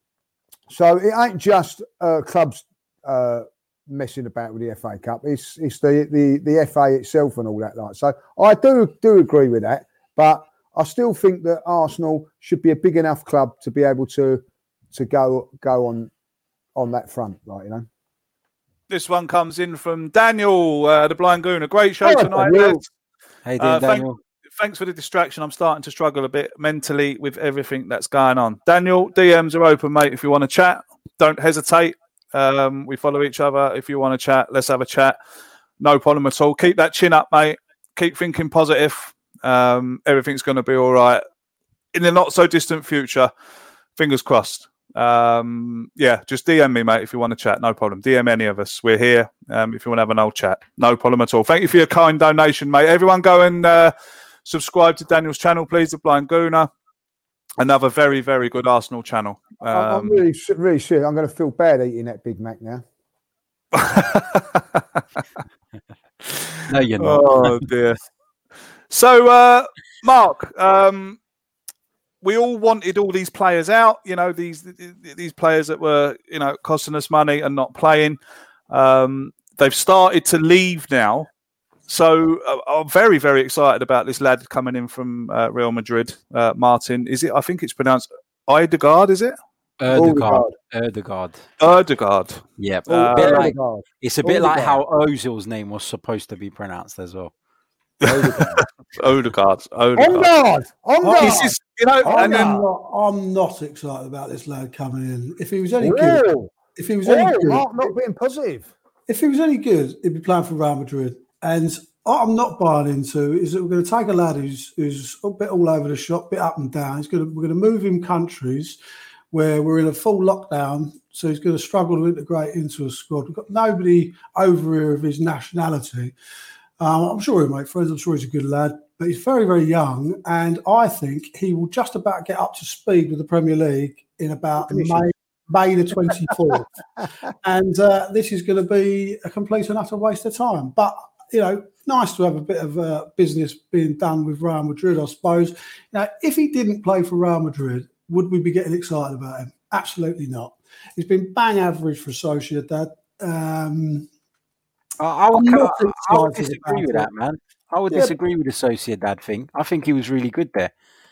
[SPEAKER 10] So it ain't just clubs messing about with the FA Cup. It's the FA itself and all that. Like, so I do agree with that, but I still think that Arsenal should be a big enough club to be able to go on that front, like, you know.
[SPEAKER 7] This one comes in from Daniel, the Blind Gooner. Great show tonight.
[SPEAKER 9] Hey, Daniel.
[SPEAKER 7] Thanks for the distraction. I'm starting to struggle a bit mentally with everything that's going on. Daniel, DMs are open, mate. If you want to chat, don't hesitate. We follow each other. If you want to chat, let's have a chat. No problem at all. Keep that chin up, mate. Keep thinking positive. Everything's going to be all right in the not so distant future. Fingers crossed. Just DM me, mate, if you want to chat. No problem. DM any of us. We're here. If you want to have an old chat, no problem at all. Thank you for your kind donation, mate. Everyone go and subscribe to Daniel's channel, please. The Blind Gooner. Another very, very good Arsenal channel.
[SPEAKER 10] I'm really serious. I'm going to feel bad eating that Big Mac now.
[SPEAKER 9] No, you're not.
[SPEAKER 7] Oh, dear. So, Mark, we all wanted all these players out, you know, these players that were, you know, costing us money and not playing. They've started to leave now. So I'm very, very excited about this lad coming in from Real Madrid, Martin. Is it? I think it's pronounced Ødegaard, is it?
[SPEAKER 9] Ødegaard. Yeah. It's a bit like how Ozil's name was supposed to be pronounced as well.
[SPEAKER 7] Ødegaard.
[SPEAKER 10] This is,
[SPEAKER 7] you know,
[SPEAKER 8] I'm not excited about this lad coming in. If he was any good,
[SPEAKER 10] not being positive.
[SPEAKER 8] If he was any good, he'd be playing for Real Madrid. And I'm not buying into is that we're going to take a lad who's a bit all over the shop, a bit up and down. We're going to move him countries where we're in a full lockdown, so he's going to struggle to integrate into a squad. We've got nobody over here of his nationality. I'm sure he'll make friends. I'm sure he's a good lad, but he's very, very young, and I think he will just about get up to speed with the Premier League in about May the 24th. And this is going to be a complete and utter waste of time. But, nice to have a bit of business being done with Real Madrid, I suppose. If he didn't play for Real Madrid, would we be getting excited about him? Absolutely not. He's been bang average for Sociedad.
[SPEAKER 9] I would disagree with that, man. I would disagree with the Sociedad thing. I think he was really good there.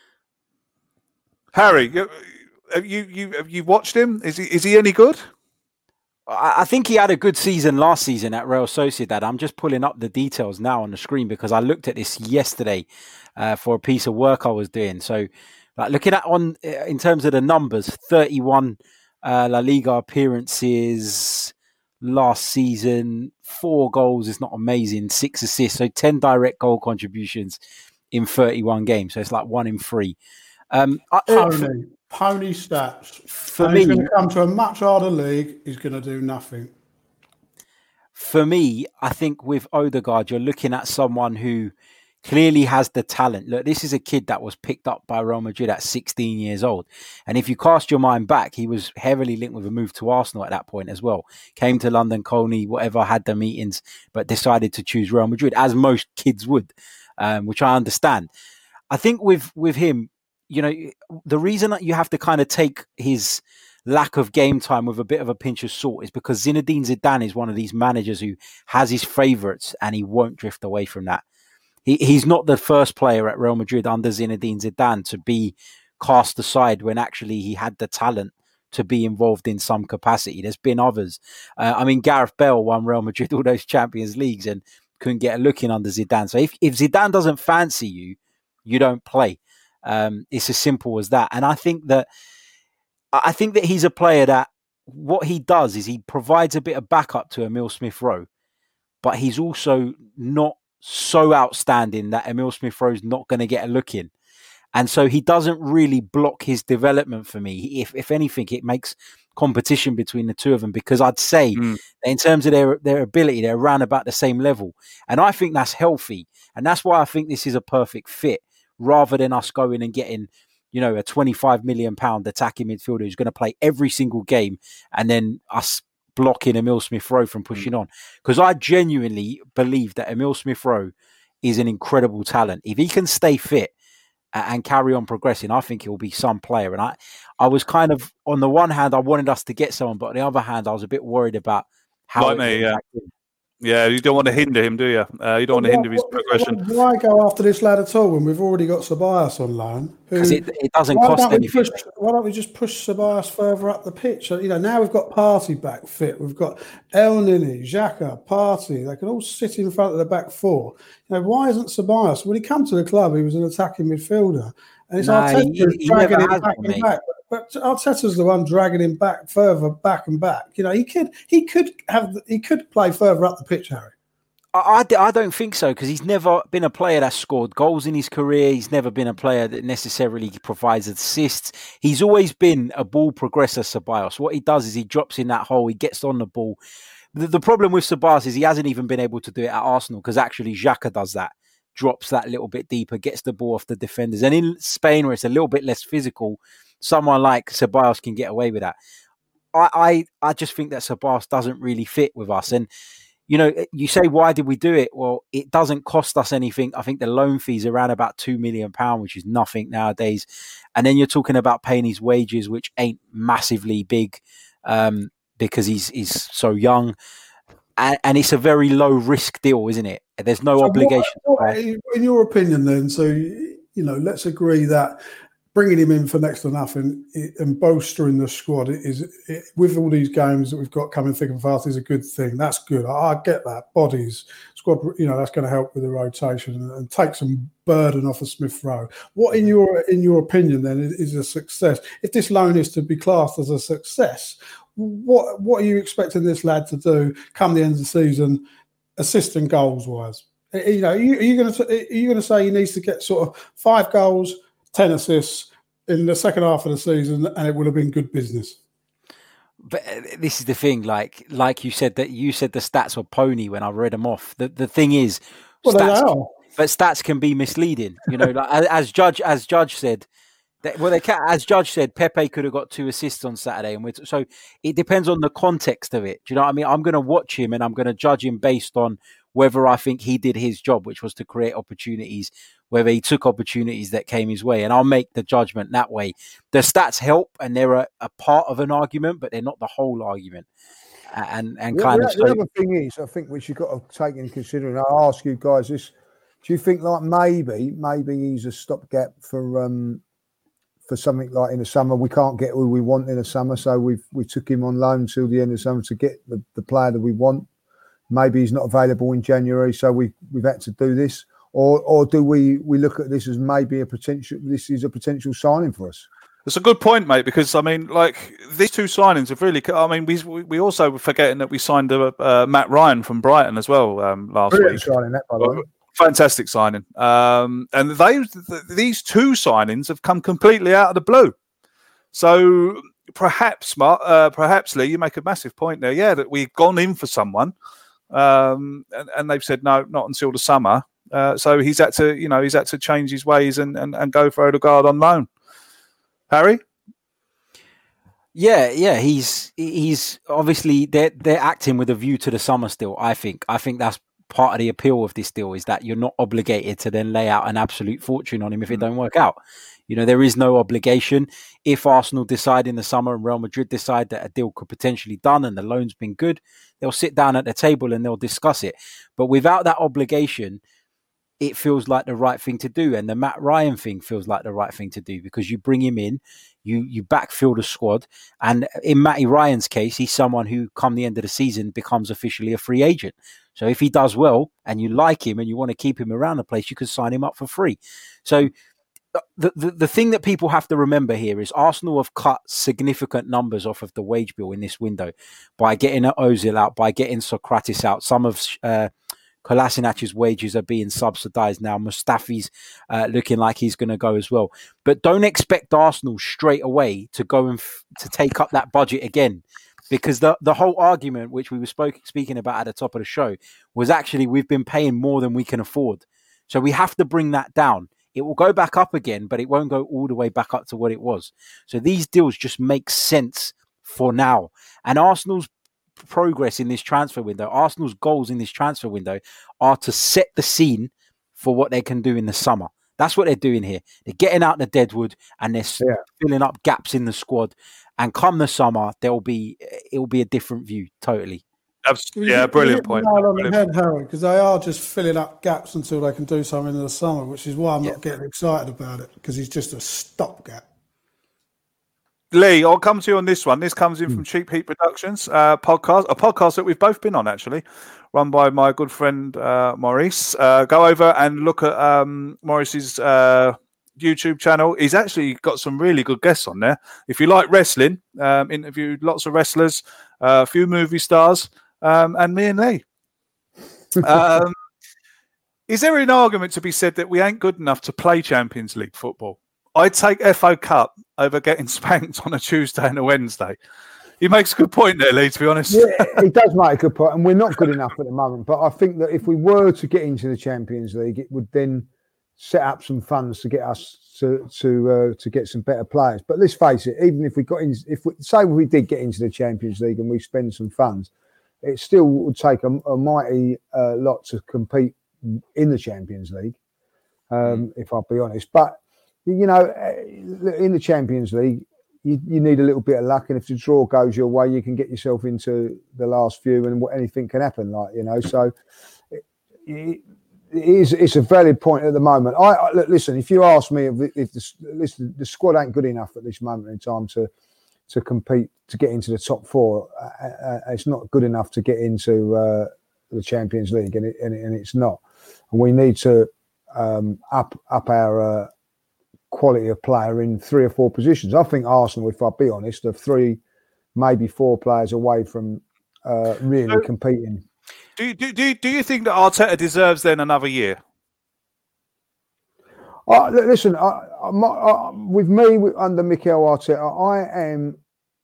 [SPEAKER 7] Harry, have you watched him? Is he any good?
[SPEAKER 9] I think he had a good season last season at Real Sociedad. I'm just pulling up the details now on the screen because I looked at this yesterday for a piece of work I was doing. So, looking at in terms of the numbers, 31 La Liga appearances last season, 4 goals is not amazing, 6 assists, so 10 direct goal contributions in 31 games. So it's like 1 in 3.
[SPEAKER 8] Pony stats.
[SPEAKER 9] For me,
[SPEAKER 8] he's going to come to a much harder league. He's going to do nothing.
[SPEAKER 9] For me, I think with Odegaard, you're looking at someone who clearly has the talent. Look, this is a kid that was picked up by Real Madrid at 16 years old. And if you cast your mind back, he was heavily linked with a move to Arsenal at that point as well. Came to London, Colney, whatever, had the meetings, but decided to choose Real Madrid, as most kids would, which I understand. I think with him, the reason that you have to kind of take his lack of game time with a bit of a pinch of salt is because Zinedine Zidane is one of these managers who has his favourites and he won't drift away from that. He's not the first player at Real Madrid under Zinedine Zidane to be cast aside when actually he had the talent to be involved in some capacity. There's been others. Gareth Bale won Real Madrid all those Champions Leagues and couldn't get a look in under Zidane. So if Zidane doesn't fancy you, you don't play. It's as simple as that. And I think that he's a player that what he does is he provides a bit of backup to Emile Smith-Rowe, but he's also not so outstanding that Emile Smith-Rowe's not going to get a look in. And so he doesn't really block his development for me. If anything, it makes competition between the two of them, because I'd say that in terms of their ability, they're around about the same level. And I think that's healthy. And that's why I think this is a perfect fit, rather than us going and getting, a £25 million attacking midfielder who's going to play every single game and then us blocking Emile Smith-Rowe from pushing on. Because I genuinely believe that Emile Smith-Rowe is an incredible talent. If he can stay fit and carry on progressing, I think he'll be some player. And I was kind of, on the one hand, I wanted us to get someone, but on the other hand, I was a bit worried about how...
[SPEAKER 7] Like me, yeah. Yeah, you don't want to hinder him, do you? You don't want to hinder his progression.
[SPEAKER 8] Why go after this lad at all when we've already got Ceballos on loan?
[SPEAKER 9] Because it doesn't cost anything.
[SPEAKER 8] Why don't we just push Ceballos further up the pitch? Now we've got Partey back fit. We've got El Nini, Xhaka, Partey. They can all sit in front of the back four. Why isn't Ceballos? When he came to the club, he was an attacking midfielder. And it's Arteta dragging him back and back. But Arteta's the one dragging him back further back and back. He could play further up the pitch, Harry.
[SPEAKER 9] I don't think so, because he's never been a player that scored goals in his career. He's never been a player that necessarily provides assists. He's always been a ball progressor, Ceballos. What he does is he drops in that hole, he gets on the ball. The problem with Ceballos is he hasn't even been able to do it at Arsenal, because actually Xhaka does that. Drops that little bit deeper, gets the ball off the defenders. And in Spain, where it's a little bit less physical, someone like Ceballos can get away with that. I just think that Ceballos doesn't really fit with us. And, you say, why did we do it? Well, it doesn't cost us anything. I think the loan fee's around about £2 million, which is nothing nowadays. And then you're talking about paying his wages, which ain't massively big because he's so young. And it's a very low risk deal, isn't it? There's no obligation.
[SPEAKER 8] In your opinion, then, let's agree that bringing him in for next to nothing and bolstering the squad with all these games that we've got coming thick and fast is a good thing. That's good. I get that. Bodies, squad, that's going to help with the rotation and take some burden off of Smith-Rowe. What, in your opinion, then, is a success? If this loan is to be classed as a success, what are you expecting this lad to do come the end of the season, assist and goals wise? You know, are you going to say he needs to get sort of 5 goals, 10 assists in the second half of the season, and it would have been good business?
[SPEAKER 9] But this is the thing, like you said the stats were pony when I read them off. The thing is,
[SPEAKER 8] well,
[SPEAKER 9] stats can be misleading. You know, like, as Judge said. As Judge said, Pepe could have got 2 assists on Saturday, and so it depends on the context of it. Do you know what I mean? I'm going to watch him and I'm going to judge him based on whether I think he did his job, which was to create opportunities, whether he took opportunities that came his way, and I'll make the judgment that way. The stats help, and they're a part of an argument, but they're not the whole argument.
[SPEAKER 10] The other thing is, I think which you've got to take into consideration. I'll ask you guys this: do you think like maybe he's a stopgap for something like in the summer? We can't get who we want in the summer, so we took him on loan till the end of the summer to get the player that we want. Maybe he's not available in January, so we've had to do this, or do we look at this as maybe a potential signing for us?
[SPEAKER 7] It's a good point, mate, because I mean, like these 2 signings have really. I mean, we also were forgetting that we signed Matt Ryan from Brighton as well last week.
[SPEAKER 10] Signing that, by the way.
[SPEAKER 7] Fantastic signing, and these 2 signings have come completely out of the blue. So perhaps, Lee, you make a massive point there. Yeah, that we've gone in for someone, and they've said no, not until the summer. So he's had to change his ways and go for Odegaard on loan. Harry?
[SPEAKER 9] Yeah, he's obviously they're acting with a view to the summer still. I think that's part of the appeal of this deal, is that you're not obligated to then lay out an absolute fortune on him if it don't work out. You know, there is no obligation. If Arsenal decide in the summer and Real Madrid decide that a deal could potentially done and the loan's been good, they'll sit down at the table and they'll discuss it. But without that obligation, it feels like the right thing to do. And the Matt Ryan thing feels like the right thing to do, because you bring him in, you backfill the squad. And in Matty Ryan's case, he's someone who, come the end of the season, becomes officially a free agent. So if he does well and you like him and you want to keep him around the place, you can sign him up for free. So the thing that people have to remember here is Arsenal have cut significant numbers off of the wage bill in this window by getting Ozil out, by getting Sokratis out. Some of Kolasinac's wages are being subsidised now. Mustafi's looking like he's going to go as well. But don't expect Arsenal straight away to go and to take up that budget again. Because the whole argument, which we were speaking about at the top of the show, was actually we've been paying more than we can afford. So we have to bring that down. It will go back up again, but it won't go all the way back up to what it was. So these deals just make sense for now. And Arsenal's progress in this transfer window, Arsenal's goals in this transfer window are to set the scene for what they can do in the summer. That's what they're doing here. They're getting out the deadwood and they're filling up gaps in the squad. And come the summer, it'll be a different view totally.
[SPEAKER 7] Yeah, brilliant point.
[SPEAKER 8] On the head, Harry, because they are just filling up gaps until they can do something in the summer, which is why I'm not getting excited about it, because he's just a stopgap.
[SPEAKER 7] Lee, I'll come to you on this one. This comes in from Cheap Heat Productions podcast, a podcast that we've both been on, actually, run by my good friend Maurice. Go over and look at Maurice's YouTube channel. He's actually got some really good guests on there. If you like wrestling, interviewed lots of wrestlers, a few movie stars, and me and Lee. Is there an argument to be said that we ain't good enough to play Champions League football? I'd take FA Cup over getting spanked on a Tuesday and a Wednesday. He makes a good point there, Lee, to be honest.
[SPEAKER 10] Yeah, he does make a good point, and we're not good enough at the moment. But I think that if we were to get into the Champions League, it would then set up some funds to get us to get some better players. But let's face it, even if we got in, if we did get into the Champions League and we spend some funds, it still would take a mighty lot to compete in the Champions League, if I'll be honest. But you know, in the Champions League, you need a little bit of luck, and if the draw goes your way, you can get yourself into the last few, and anything can happen. Like, you know, so it's a valid point at the moment. Look, listen, if you ask me if the squad ain't good enough at this moment in time to compete to get into the top four, it's not good enough to get into the Champions League, and it's not. And we need to up our quality of player in 3 or 4 positions. I think Arsenal, if I'll be honest, are 3, maybe 4 players away from really competing.
[SPEAKER 7] Do you think that Arteta deserves then another year?
[SPEAKER 10] Listen, with me under Mikel Arteta, I am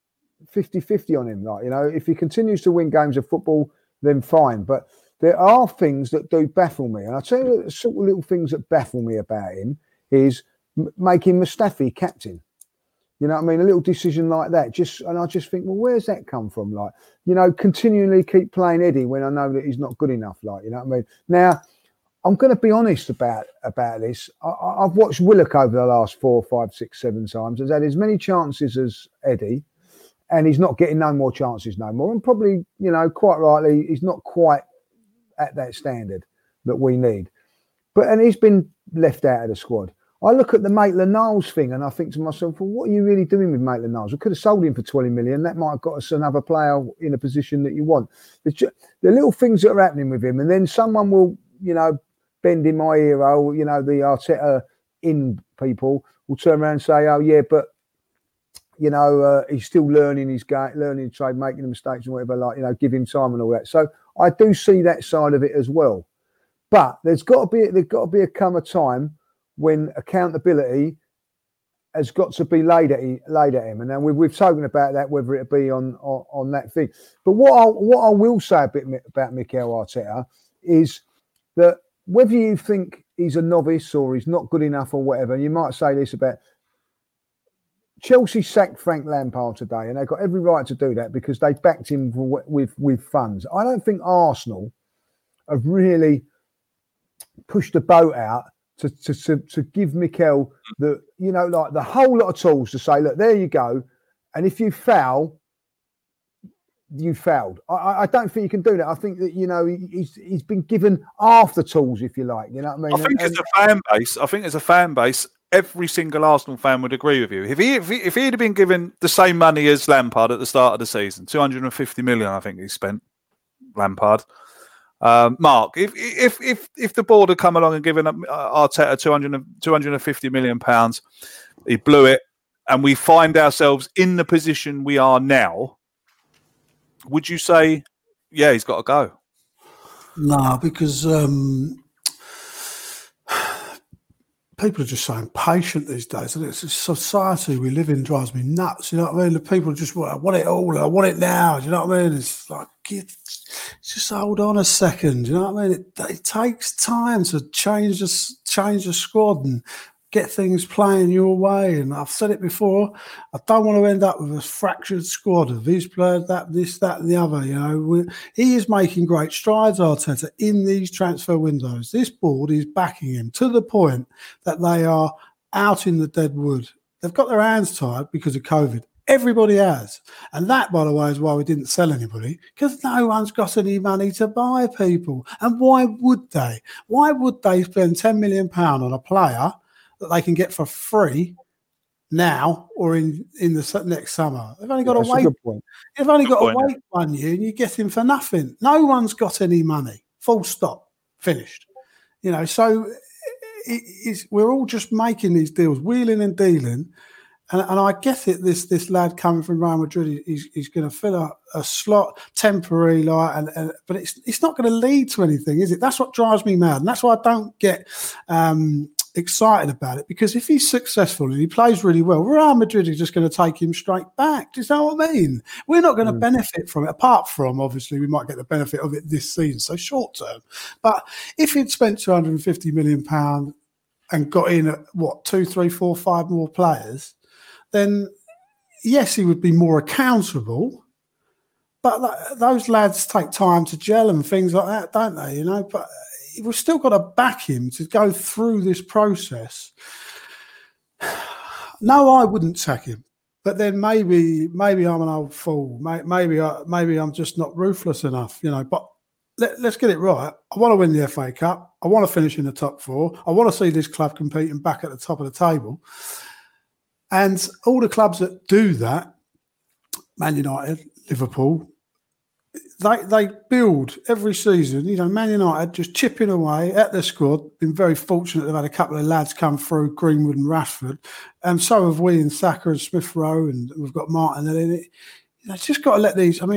[SPEAKER 10] 50-50 on him. Like, you know, if he continues to win games of football, then fine. But there are things that do baffle me. And I'll tell you the sort of little things that baffle me about him is making Mustafi captain. You know what I mean? A little decision like that. And I just think, well, where's that come from? Like, you know, continually keep playing Eddie when I know that he's not good enough. Like, you know what I mean? Now, I'm going to be honest about this. I've watched Willock over the last 4, 5, 6, 7 times. He's had as many chances as Eddie, and he's not getting no more chances no more. And probably, you know, quite rightly, he's not quite at that standard that we need. And he's been left out of the squad. I look at the Maitland-Niles thing and I think to myself, well, what are you really doing with Maitland-Niles? We could have sold him for 20 million. That might have got us another player in a position that you want. The little things that are happening with him, and then someone will, you know, bend in my ear, you know, the Arteta in people will turn around and say, oh, yeah, but, you know, he's still learning his game, learning trade, making the mistakes and whatever, like, you know, give him time and all that. So I do see that side of it as well. But there's got to be a time when accountability has got to be laid at him. And then we've spoken about that, whether it be on that thing. But what I will say a bit about Mikel Arteta is that whether you think he's a novice or he's not good enough or whatever, and you might say this about Chelsea sacked Frank Lampard today, and they've got every right to do that because they backed him with funds. I don't think Arsenal have really pushed the boat out to give Mikel the, you know, like the whole lot of tools to say, look, there you go. And if you foul, you fouled. I don't think you can do that. I think that, you know, he's been given half the tools, if you like. You know what I mean?
[SPEAKER 7] I think as a fan base, every single Arsenal fan would agree with you. If he'd have been given the same money as Lampard at the start of the season, 250 million, I think he spent, Lampard. Mark, if the board had come along and given Arteta 250 million pounds, he blew it, and we find ourselves in the position we are now, would you say, yeah, he's got to go?
[SPEAKER 8] No, because people are just so impatient these days. And it's a society we live in drives me nuts. You know what I mean? The people just want, I want it all. I want it now. Do you know what I mean? It's like, just hold on a second. You know what I mean? It takes time to change the squad and get things playing your way. And I've said it before, I don't want to end up with a fractured squad of this player, that, this, that, and the other. You know, he is making great strides, Arteta, in these transfer windows. This board is backing him to the point that they are out in the dead wood. They've got their hands tied because of COVID. Everybody has. And that, by the way, is why we didn't sell anybody, because no one's got any money to buy people. And why would they? Why would they spend £10 million on a player that they can get for free now or in the next summer? They've only got to wait. They've only got to wait 1 year and you get him for nothing. No one's got any money. Full stop. Finished. You know, so we're all just making these deals, wheeling and dealing. And I get it. This lad coming from Real Madrid, he's going to fill a slot temporary, but it's not going to lead to anything, is it? That's what drives me mad, and that's why I don't get excited about it. Because if he's successful and he plays really well, Real Madrid is just going to take him straight back. Do you know what I mean? We're not going to benefit from it, apart from obviously we might get the benefit of it this season, so short term. But if he'd spent £250 million and got in at 2, 3, 4, 5 more players, then yes, he would be more accountable. But those lads take time to gel and things like that, don't they? You know, but we've still got to back him to go through this process. No, I wouldn't sack him. But then maybe I'm an old fool. Maybe I'm just not ruthless enough, you know. But let's get it right. I want to win the FA Cup. I want to finish in the top 4. I want to see this club competing back at the top of the table. And all the clubs that do that, Man United, Liverpool, they build every season. You know, Man United just chipping away at their squad. Been very fortunate they've had a couple of lads come through, Greenwood and Rashford. And so have we in Saka and Smith Rowe, and we've got Martinelli in it. You know, it's just got to let these. I mean,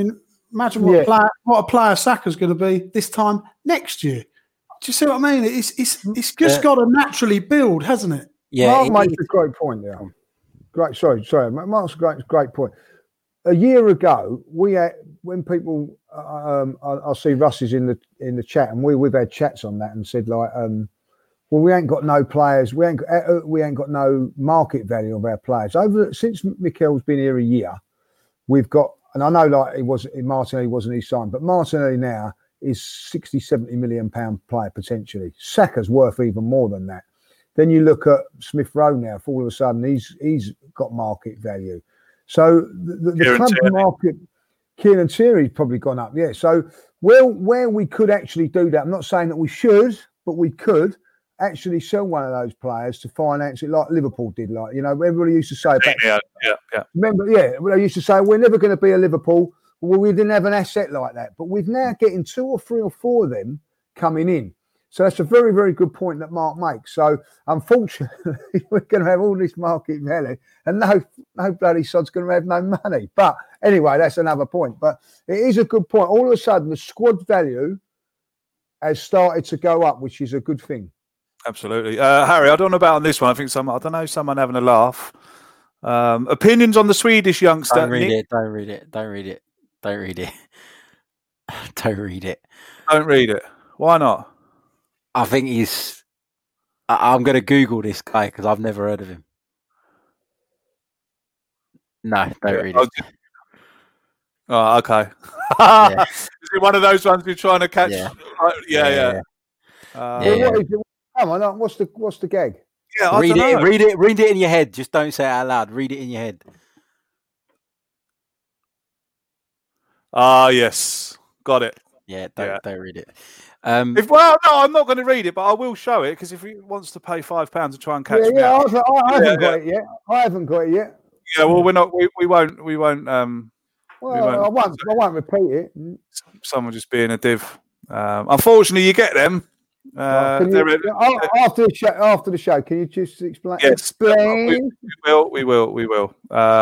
[SPEAKER 8] Imagine what a player Saka's going to be this time next year. Do you see what I mean? It's just got to naturally build, hasn't it?
[SPEAKER 10] Yeah, Mark makes a great point there. Great, sorry. Mark's a great point. A year ago, we had, when people, I see Russ is in the chat, and we've had chats on that and said like, well, we ain't got no players, we ain't got no market value of our players. Since Mikel's been here a year, we've got, and I know like Martinelli wasn't his sign, but Martinelli now is 60, 70 million pound player potentially. Saka's worth even more than that. Then you look at Smith Rowe now. For all of a sudden, he's got market value. So the club market, Kieran Tierney's probably gone up. Yeah. So where we could actually do that, I'm not saying that we should, but we could actually sell one of those players to finance it, like Liverpool did. Like everybody used to say, remember, they used to say we're never going to be a Liverpool. Well, we didn't have an asset like that, but we're now getting 2 or 3 or 4 of them coming in. So that's a very, very good point that Mark makes. So unfortunately, we're going to have all this market value and no bloody sod's going to have no money. But anyway, that's another point. But it is a good point. All of a sudden, the squad value has started to go up, which is a good thing.
[SPEAKER 7] Absolutely. Harry, I don't know about on this one. I think someone having a laugh. Opinions on the Swedish youngster.
[SPEAKER 9] Don't read it. Don't read it.
[SPEAKER 7] Why not?
[SPEAKER 9] I think I'm going to Google this guy because I've never heard of him. No, don't read it.
[SPEAKER 7] Oh, okay.
[SPEAKER 9] Yeah.
[SPEAKER 7] Is it one of those ones you're trying to catch?
[SPEAKER 9] Yeah.
[SPEAKER 10] Come on, what's the gag?
[SPEAKER 7] Yeah,
[SPEAKER 9] read it in your head. Just don't say it out loud. Read it in your head.
[SPEAKER 7] Yes. Got it.
[SPEAKER 9] Yeah, don't read it.
[SPEAKER 7] I'm not going to read it, but I will show it because if he wants to pay £5 to try and catch me,
[SPEAKER 10] I haven't got it yet. I haven't got it yet.
[SPEAKER 7] Yeah, well, we're not. We won't.
[SPEAKER 10] I won't repeat it.
[SPEAKER 7] Someone just being a div. Unfortunately, you get them.
[SPEAKER 10] After the show, can you just explain?
[SPEAKER 7] Yes,
[SPEAKER 10] explain.
[SPEAKER 7] We will.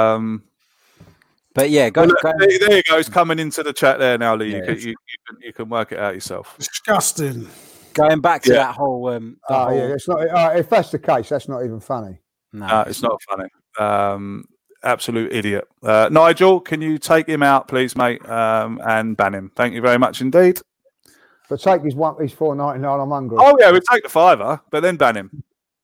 [SPEAKER 9] But yeah, go.
[SPEAKER 7] There you go. It's coming into the chat there now, Lee. Yeah. You can work it out yourself.
[SPEAKER 8] Disgusting.
[SPEAKER 9] Going back to that whole.
[SPEAKER 10] It's not. If that's the case, that's not even funny.
[SPEAKER 7] No, it's not funny. Absolute idiot. Nigel, can you take him out, please, mate, and ban him? Thank you very much indeed.
[SPEAKER 10] But take his $4.99. I'm hungry.
[SPEAKER 7] Oh yeah, we take the £5, but then ban him.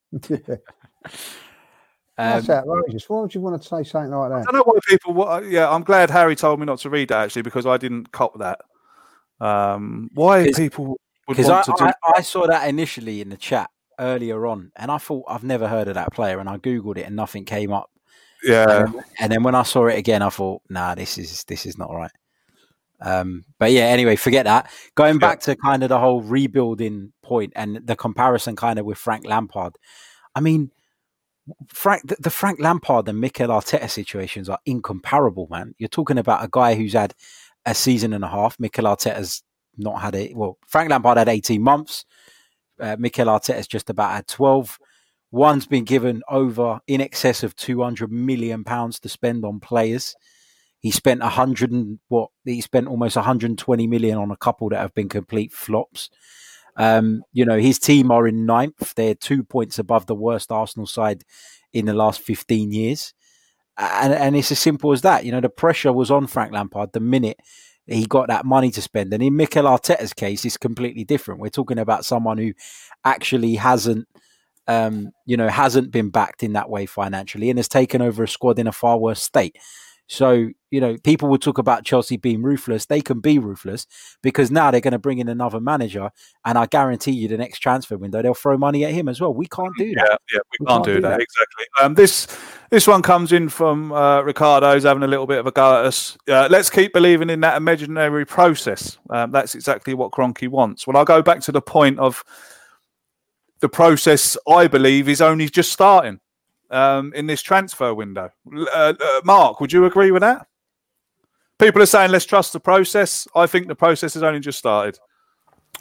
[SPEAKER 10] That's outrageous. Why would you want to say something like that?
[SPEAKER 7] I don't know why people. I'm glad Harry told me not to read that actually because I didn't cop that. Why people would want to do?
[SPEAKER 9] I saw that initially in the chat earlier on, and I thought I've never heard of that player, and I googled it, and nothing came up.
[SPEAKER 7] Yeah.
[SPEAKER 9] And then when I saw it again, I thought, nah, this is not right. But yeah, anyway, forget that. Going back to kind of the whole rebuilding point and the comparison kind of with Frank Lampard. I mean, the Frank Lampard and Mikel Arteta situations are incomparable, man. You're talking about a guy who's had a season and a half. Mikel Arteta's not had it. Well, Frank Lampard had 18 months. Mikel Arteta's just about had 12. One's been given over in excess of £200 million to spend on players. He spent almost 120 million on a couple that have been complete flops. His team are in 9th. They're 2 points above the worst Arsenal side in the last 15 years. And it's as simple as that. The pressure was on Frank Lampard the minute he got that money to spend. And in Mikel Arteta's case, it's completely different. We're talking about someone who actually hasn't been backed in that way financially and has taken over a squad in a far worse state. So, people will talk about Chelsea being ruthless. They can be ruthless because now they're going to bring in another manager. And I guarantee you the next transfer window, they'll throw money at him as well. We can't do that.
[SPEAKER 7] Yeah, we can't do that. Exactly. This one comes in from Ricardo, who's having a little bit of a go at us. Let's keep believing in that imaginary process. That's exactly what Kroenke wants. Well, I'll go back to the point of the process, I believe, is only just starting. In this transfer window. Mark, would you agree with that? People are saying let's trust the process. I think the process has only just started.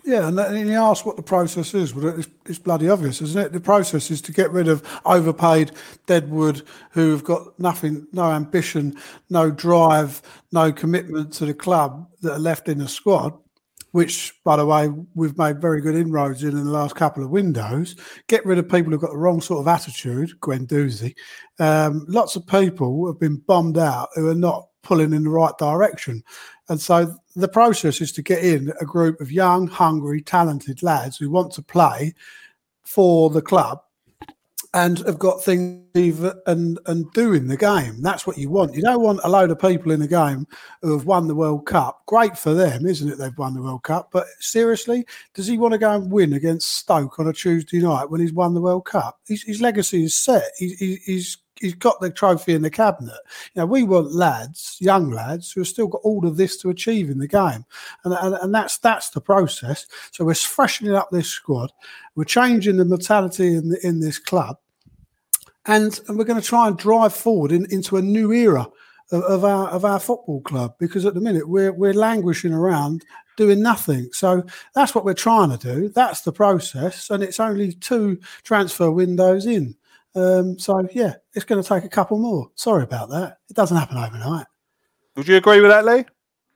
[SPEAKER 8] Yeah, and you ask what the process is. Well, it's bloody obvious, isn't it? The process is to get rid of overpaid deadwood who have got nothing, no ambition, no drive, no commitment to the club that are left in the squad, which, by the way, we've made very good inroads in the last couple of windows. Get rid of people who've got the wrong sort of attitude, Guendouzi. Lots of people have been bombed out who are not pulling in the right direction. And so the process is to get in a group of young, hungry, talented lads who want to play for the club and have got things and do in the game. That's what you want. You don't want a load of people in the game who have won the World Cup. Great for them, isn't it? They've won the World Cup. But seriously, does he want to go and win against Stoke on a Tuesday night when he's won the World Cup? His legacy is set. He's got the trophy in the cabinet. You know, we want lads, young lads, who have still got all of this to achieve in the game, and that's the process. So we're freshening up this squad, we're changing the mentality in this club, and we're going to try and drive forward into a new era of our football club. Because at the minute we're languishing around doing nothing. So that's what we're trying to do. That's the process, and it's only 2 transfer windows in. So, yeah, it's going to take a couple more. Sorry about that. It doesn't happen overnight.
[SPEAKER 7] Would you agree with that, Lee?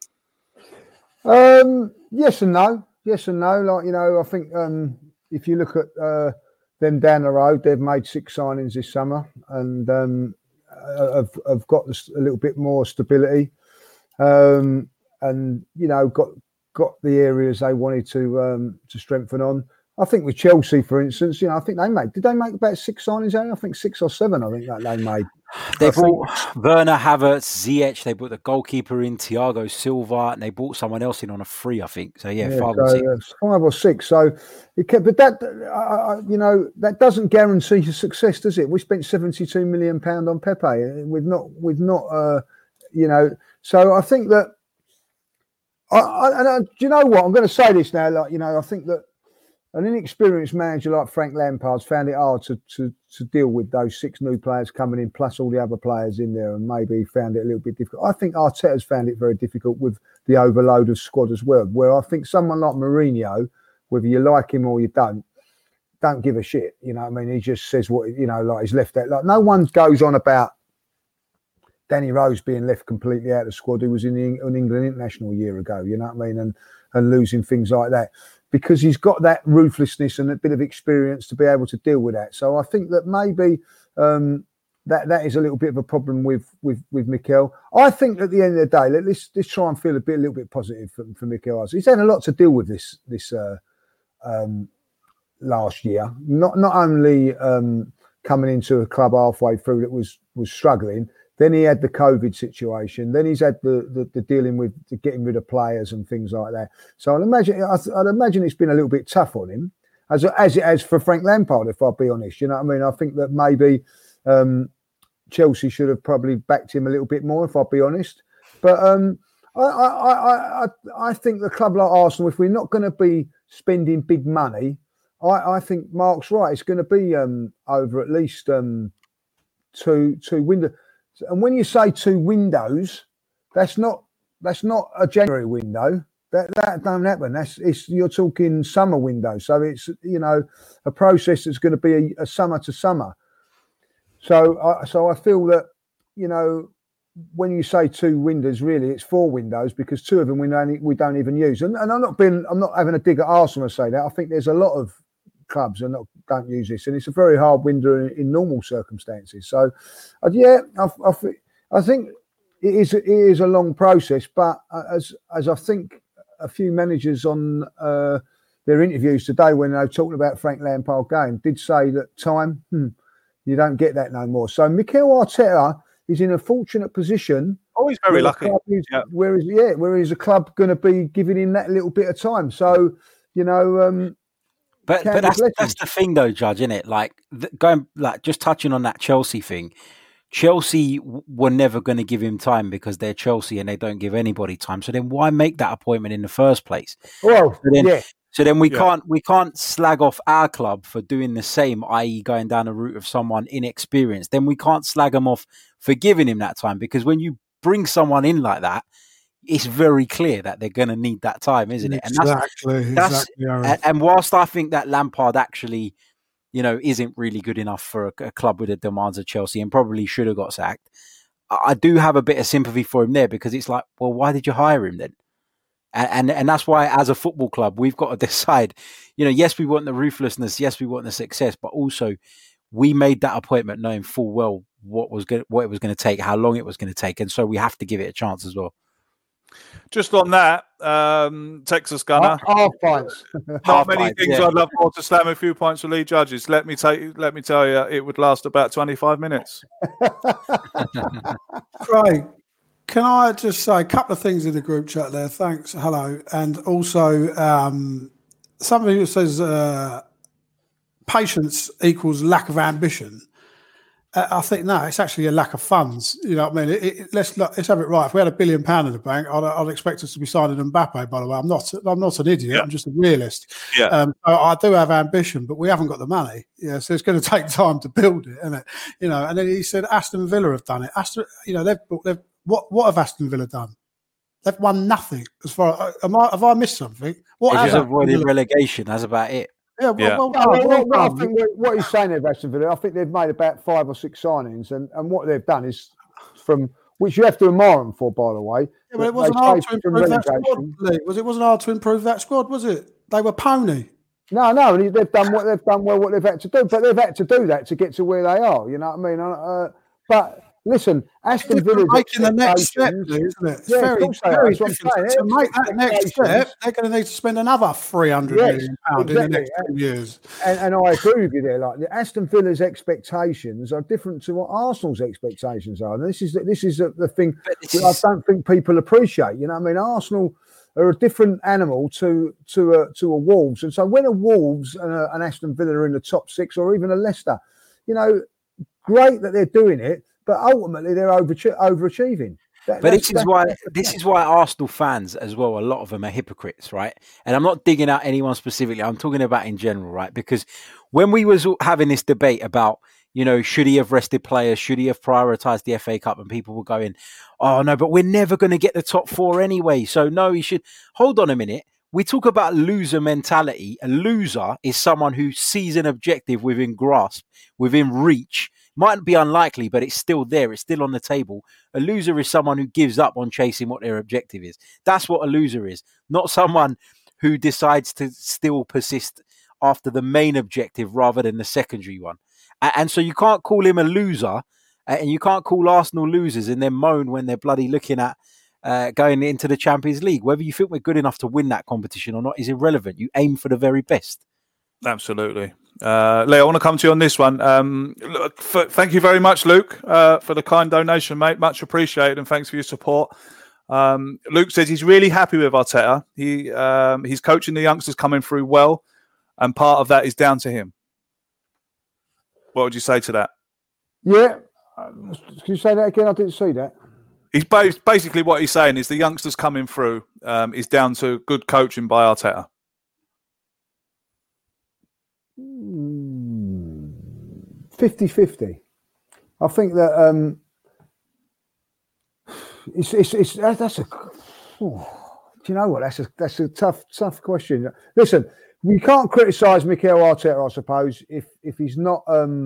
[SPEAKER 10] Yes and no. Yes and no. Like, you know, I think if you look at them down the road, they've made 6 signings this summer and have got a little bit more stability and, you know, got the areas they wanted to strengthen on. I think with Chelsea, for instance, you know, I think did they make about 6 signings there? I think 6 or 7, I think that they made.
[SPEAKER 9] They bought Werner, Havertz, Ziyech, they bought the goalkeeper in, Thiago Silva, and they bought someone else in on a free, I think. So, yeah 5 or 6.
[SPEAKER 10] 5 or 6. So, but that, you know, that doesn't guarantee your success, does it? We spent £72 million on Pepe. We've not, you know, so I think that, do you know what? I'm going to say this now, like, you know, I think that an inexperienced manager like Frank Lampard's found it hard to deal with those 6 new players coming in, plus all the other players in there, and maybe found it a little bit difficult. I think Arteta's found it very difficult with the overload of squad as well, where I think someone like Mourinho, whether you like him or you don't give a shit. You know what I mean? He just says what, you know, like he's left that. Like no one goes on about Danny Rose being left completely out of the squad, who was in an England international a year ago, you know what I mean? And losing things like that. Because he's got that ruthlessness and a bit of experience to be able to deal with that. So I think that maybe that is a little bit of a problem with Mikel. I think at the end of the day, let's try and feel a little bit positive for Mikel. He's had a lot to deal with this last year. Not only coming into a club halfway through that was struggling. Then he had the COVID situation. Then he's had the dealing with the getting rid of players and things like that. So I'd imagine it's been a little bit tough on him, as it has for Frank Lampard, if I'll be honest. You know what I mean? I think that maybe Chelsea should have probably backed him a little bit more, if I'll be honest. But I think the club like Arsenal, if we're not going to be spending big money, I think Mark's right. It's going to be over at least 2 windows. And when you say 2 windows, that's not a January window. That don't happen. You're talking summer window. So it's, you know, a process that's going to be a summer to summer. So I feel that, you know, when you say 2 windows, really it's 4 windows, because 2 of them we don't even use. And I'm not having a dig at Arsenal to say that. I think there's a lot of clubs and don't use this, and it's a very hard window in normal circumstances. So, I think it is a long process. But as I think a few managers on their interviews today, when they talked about Frank Lampard game, did say that time you don't get that no more. So Mikel Arteta is in a fortunate position.
[SPEAKER 7] Oh, he's very lucky.
[SPEAKER 10] Whereas a club going to be giving him that little bit of time. So, you know.
[SPEAKER 9] But that's the thing, though, Judge, isn't it? Like just touching on that Chelsea thing. Chelsea were never going to give him time because they're Chelsea and they don't give anybody time. So then, why make that appointment in the first place?
[SPEAKER 10] Well,
[SPEAKER 9] So then we can't slag off our club for doing the same, i.e., going down the route of someone inexperienced. Then we can't slag them off for giving him that time, because when you bring someone in like that, it's very clear that they're going to need that time, isn't it? And
[SPEAKER 8] Exactly.
[SPEAKER 9] And whilst I think that Lampard actually, isn't really good enough for a club with the demands of Chelsea and probably should have got sacked, I do have a bit of sympathy for him there, because it's like, well, why did you hire him then? And that's why, as a football club, we've got to decide, yes, we want the ruthlessness, yes, we want the success, but also we made that appointment knowing full well what it was going to take, how long it was going to take, and so we have to give it a chance as well.
[SPEAKER 7] Just on that, Texas Gunner.
[SPEAKER 10] Half pints.
[SPEAKER 7] Not many things I'd love more to slam a few points for lead judges. Let me tell you, it would last about 25 minutes.
[SPEAKER 8] Craig, can I just say a couple of things in the group chat there? Thanks. Hello. And also, somebody who says patience equals lack of ambition. I think, no, it's actually a lack of funds. You know what I mean? Let's have it right. If we had £1 billion in the bank, I'd expect us to be signing Mbappe, by the way. I'm not an idiot. Yeah. I'm just a realist.
[SPEAKER 7] Yeah.
[SPEAKER 8] I do have ambition, but we haven't got the money. Yeah, so it's going to take time to build it, isn't it? And then he said Aston Villa have done it. They've what have Aston Villa done? They've won nothing. As far have I missed something?
[SPEAKER 9] They just avoided relegation. That's about it.
[SPEAKER 10] Yeah, I think what he's saying there, Aston Villa, I think they've made about 5 or 6 signings, and what they've done is from which you have to admire them for, by the way.
[SPEAKER 8] Yeah, but it wasn't hard to improve that squad. It wasn't hard to improve that squad, was it? They were pony.
[SPEAKER 10] No, they've done what they've had to do, but they've had to do that to get to where they are. You know what I mean? But listen, Aston Villa
[SPEAKER 8] making the next step, isn't it? It's very difficult. To make that next step, they're going to need to spend another £300 million in the next 2 years.
[SPEAKER 10] And I agree with you there. Like the Aston Villa's expectations are different to what Arsenal's expectations are. And this is the thing that I don't think people appreciate. You know what I mean? Arsenal are a different animal to a Wolves, and so when a Wolves and an Aston Villa are in the top 6, or even a Leicester, great that they're doing it. But ultimately, they're overachieving. This is why
[SPEAKER 9] Arsenal fans, as well, a lot of them are hypocrites, right? And I'm not digging out anyone specifically. I'm talking about in general, right? Because when we was having this debate about, should he have rested players? Should he have prioritised the FA Cup? And people were going, oh, no, but we're never going to get the top 4 anyway. So, no, he should. Hold on a minute. We talk about loser mentality. A loser is someone who sees an objective within grasp, within reach. Might be unlikely, but it's still there. It's still on the table. A loser is someone who gives up on chasing what their objective is. That's what a loser is, not someone who decides to still persist after the main objective rather than the secondary one. And so you can't call him a loser, and you can't call Arsenal losers and then moan when they're bloody looking at going into the Champions League. Whether you think we're good enough to win that competition or not is irrelevant. You aim for the very best.
[SPEAKER 7] Absolutely. Lee, I want to come to you on this one. Thank you very much, Luke, for the kind donation, mate. Much appreciated, and thanks for your support. Luke says he's really happy with Arteta. He's coaching the youngsters coming through well, and part of that is down to him. What would you say to that?
[SPEAKER 10] Yeah. Can you say that again? I didn't see that.
[SPEAKER 7] He's basically what he's saying is the youngsters coming through is down to good coaching by Arteta.
[SPEAKER 10] 50-50. I think that that's a. Oh, do you know what? That's a tough question. Listen, we can't criticise Mikel Arteta, I suppose, if he's not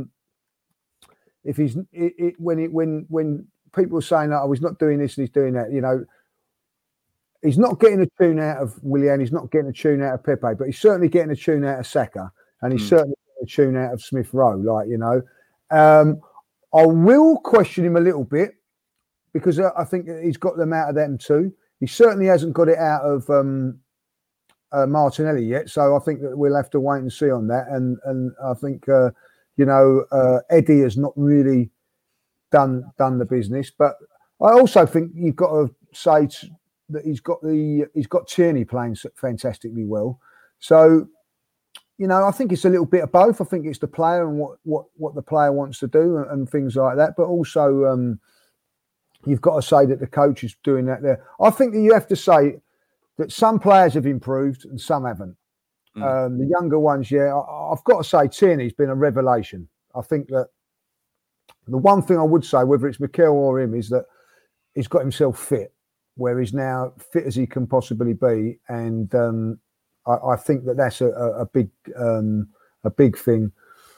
[SPEAKER 10] when people are saying that, oh, he's not doing this and he's doing that. He's not getting a tune out of Willian. He's not getting a tune out of Pepe, but he's certainly getting a tune out of Saka, and he's certainly getting a tune out of Smith Rowe. I will question him a little bit because I think he's got them out of them too. He certainly hasn't got it out of Martinelli yet, so I think that we'll have to wait and see on that. And I think Eddie has not really done the business, but I also think you've got to say that he's got Tierney playing fantastically well. So. I think it's a little bit of both. I think it's the player and what the player wants to do and things like that. But also, you've got to say that the coach is doing that there. I think that you have to say that some players have improved and some haven't. The younger ones, I've got to say Tierney's been a revelation. I think that the one thing I would say, whether it's Mikel or him, is that he's got himself fit. where he's now fit as he can possibly be, and I think that's a big thing.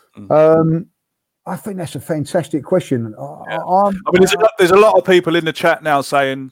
[SPEAKER 10] I think that's a fantastic question.
[SPEAKER 7] There's a lot of people in the chat now saying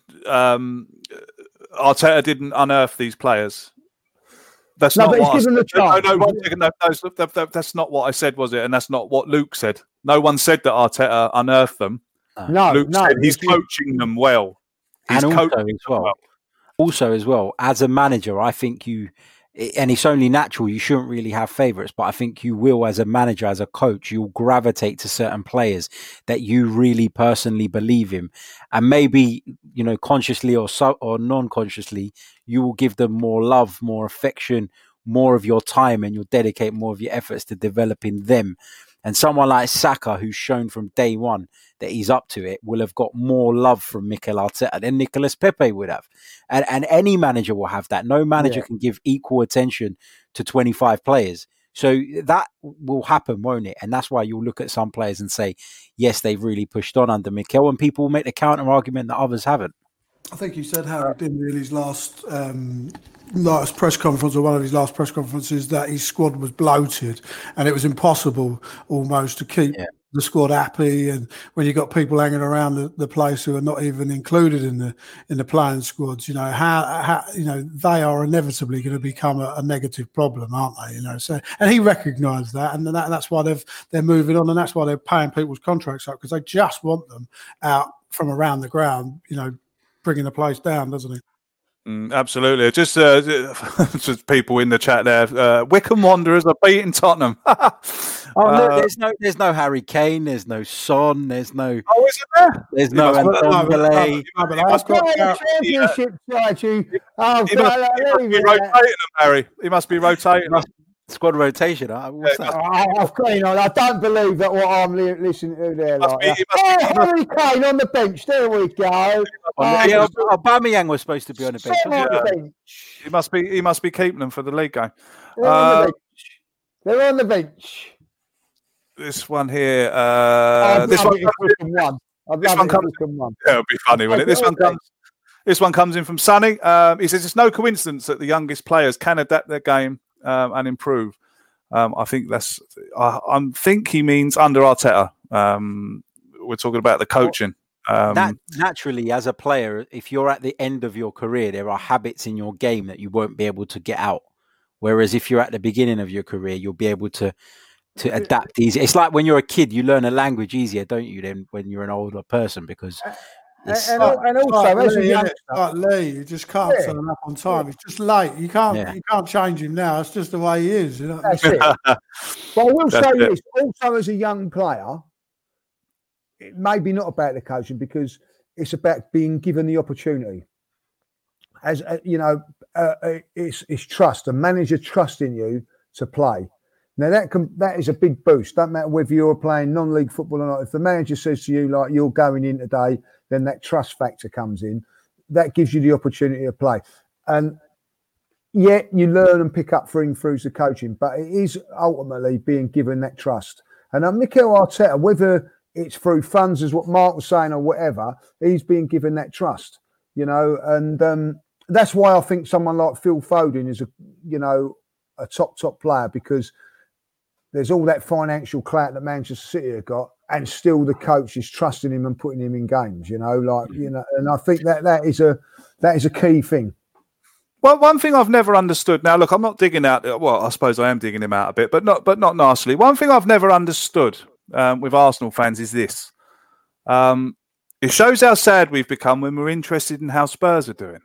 [SPEAKER 7] Arteta didn't unearth these players. That's not what
[SPEAKER 10] given the chance.
[SPEAKER 7] No, 1 second. No, that's not what I said, was it? And that's not what Luke said. No one said that Arteta unearthed them. Luke said he's coaching them well. He's coaching
[SPEAKER 9] Also as well, as a manager, I think and it's only natural, you shouldn't really have favourites, but I think you will, as a manager, as a coach, you'll gravitate to certain players that you really personally believe in. And maybe, consciously or non-consciously, you will give them more love, more affection, more of your time, and you'll dedicate more of your efforts to developing them. And someone like Saka, who's shown from day one that he's up to it, will have got more love from Mikel Arteta than Nicolas Pepe would have. And any manager will have that. No manager can give equal attention to 25 players. So that will happen, won't it? And that's why you'll look at some players and say, yes, they've really pushed on under Mikel, and people will make the counter argument that others haven't.
[SPEAKER 8] I think he said, Harry, didn't he, in his last press conference, or one of his last press conferences, that his squad was bloated and it was impossible almost to keep the squad happy. And when you got people hanging around the place who are not even included in the playing squads, how they are inevitably going to become a negative problem, aren't they? So, and he recognised that, and that's why they're moving on, and that's why they're paying people's contracts up, because they just want them out from around the ground, bringing the place down, doesn't it?
[SPEAKER 7] Absolutely. Just people in the chat there. Wycombe Wanderers are beating Tottenham.
[SPEAKER 9] There's no Harry Kane. There's no Son. There's no.
[SPEAKER 7] Oh, is it there?
[SPEAKER 9] There's no Ndombele.
[SPEAKER 7] He must be rotating them, Harry. He must be rotating them.
[SPEAKER 9] Squad rotation. What's that?
[SPEAKER 10] I don't believe that what I'm listening to there. Harry Kane on the bench. There we go.
[SPEAKER 9] Aubameyang was supposed to be on the bench.
[SPEAKER 7] He must be keeping them for the league game.
[SPEAKER 10] They're on the bench.
[SPEAKER 7] This one here.
[SPEAKER 10] This one comes.
[SPEAKER 7] It'll be funny, won't it? This one comes in from Sonny. He says it's no coincidence that the youngest players can adapt their game and improve. I think he means under Arteta. We're talking about the coaching.
[SPEAKER 9] Naturally, as a player, if you're at the end of your career, there are habits in your game that you won't be able to get out. Whereas if you're at the beginning of your career, you'll be able to adapt easy. It's like when you're a kid, you learn a language easier, don't you, than when you're an older person, because
[SPEAKER 8] and also, as a youngster, like Lee, you just can't turn up on time. It's just late. You can't change him now. It's just the way he is.
[SPEAKER 10] That's it. But I will say this: also, as a young player, it may be not about the coaching, because it's about being given the opportunity. As it's trust. A manager trusting you to play. Now that is a big boost. Don't matter whether you're playing non-league football or not. If the manager says to you, like, you're going in today, then that trust factor comes in. That gives you the opportunity to play. And you learn and pick up through the coaching, but it is ultimately being given that trust. And Mikel Arteta, whether it's through funds, as what Mark was saying, or whatever, he's being given that trust. And that's why I think someone like Phil Foden is a top player, because there's all that financial clout that Manchester City have got, and still the coach is trusting him and putting him in games, and I think that is a key thing.
[SPEAKER 7] Well, one thing I've never understood. Now, look, I'm not digging out. Well, I suppose I am digging him out a bit, but not nastily. One thing I've never understood with Arsenal fans is this: it shows how sad we've become when we're interested in how Spurs are doing.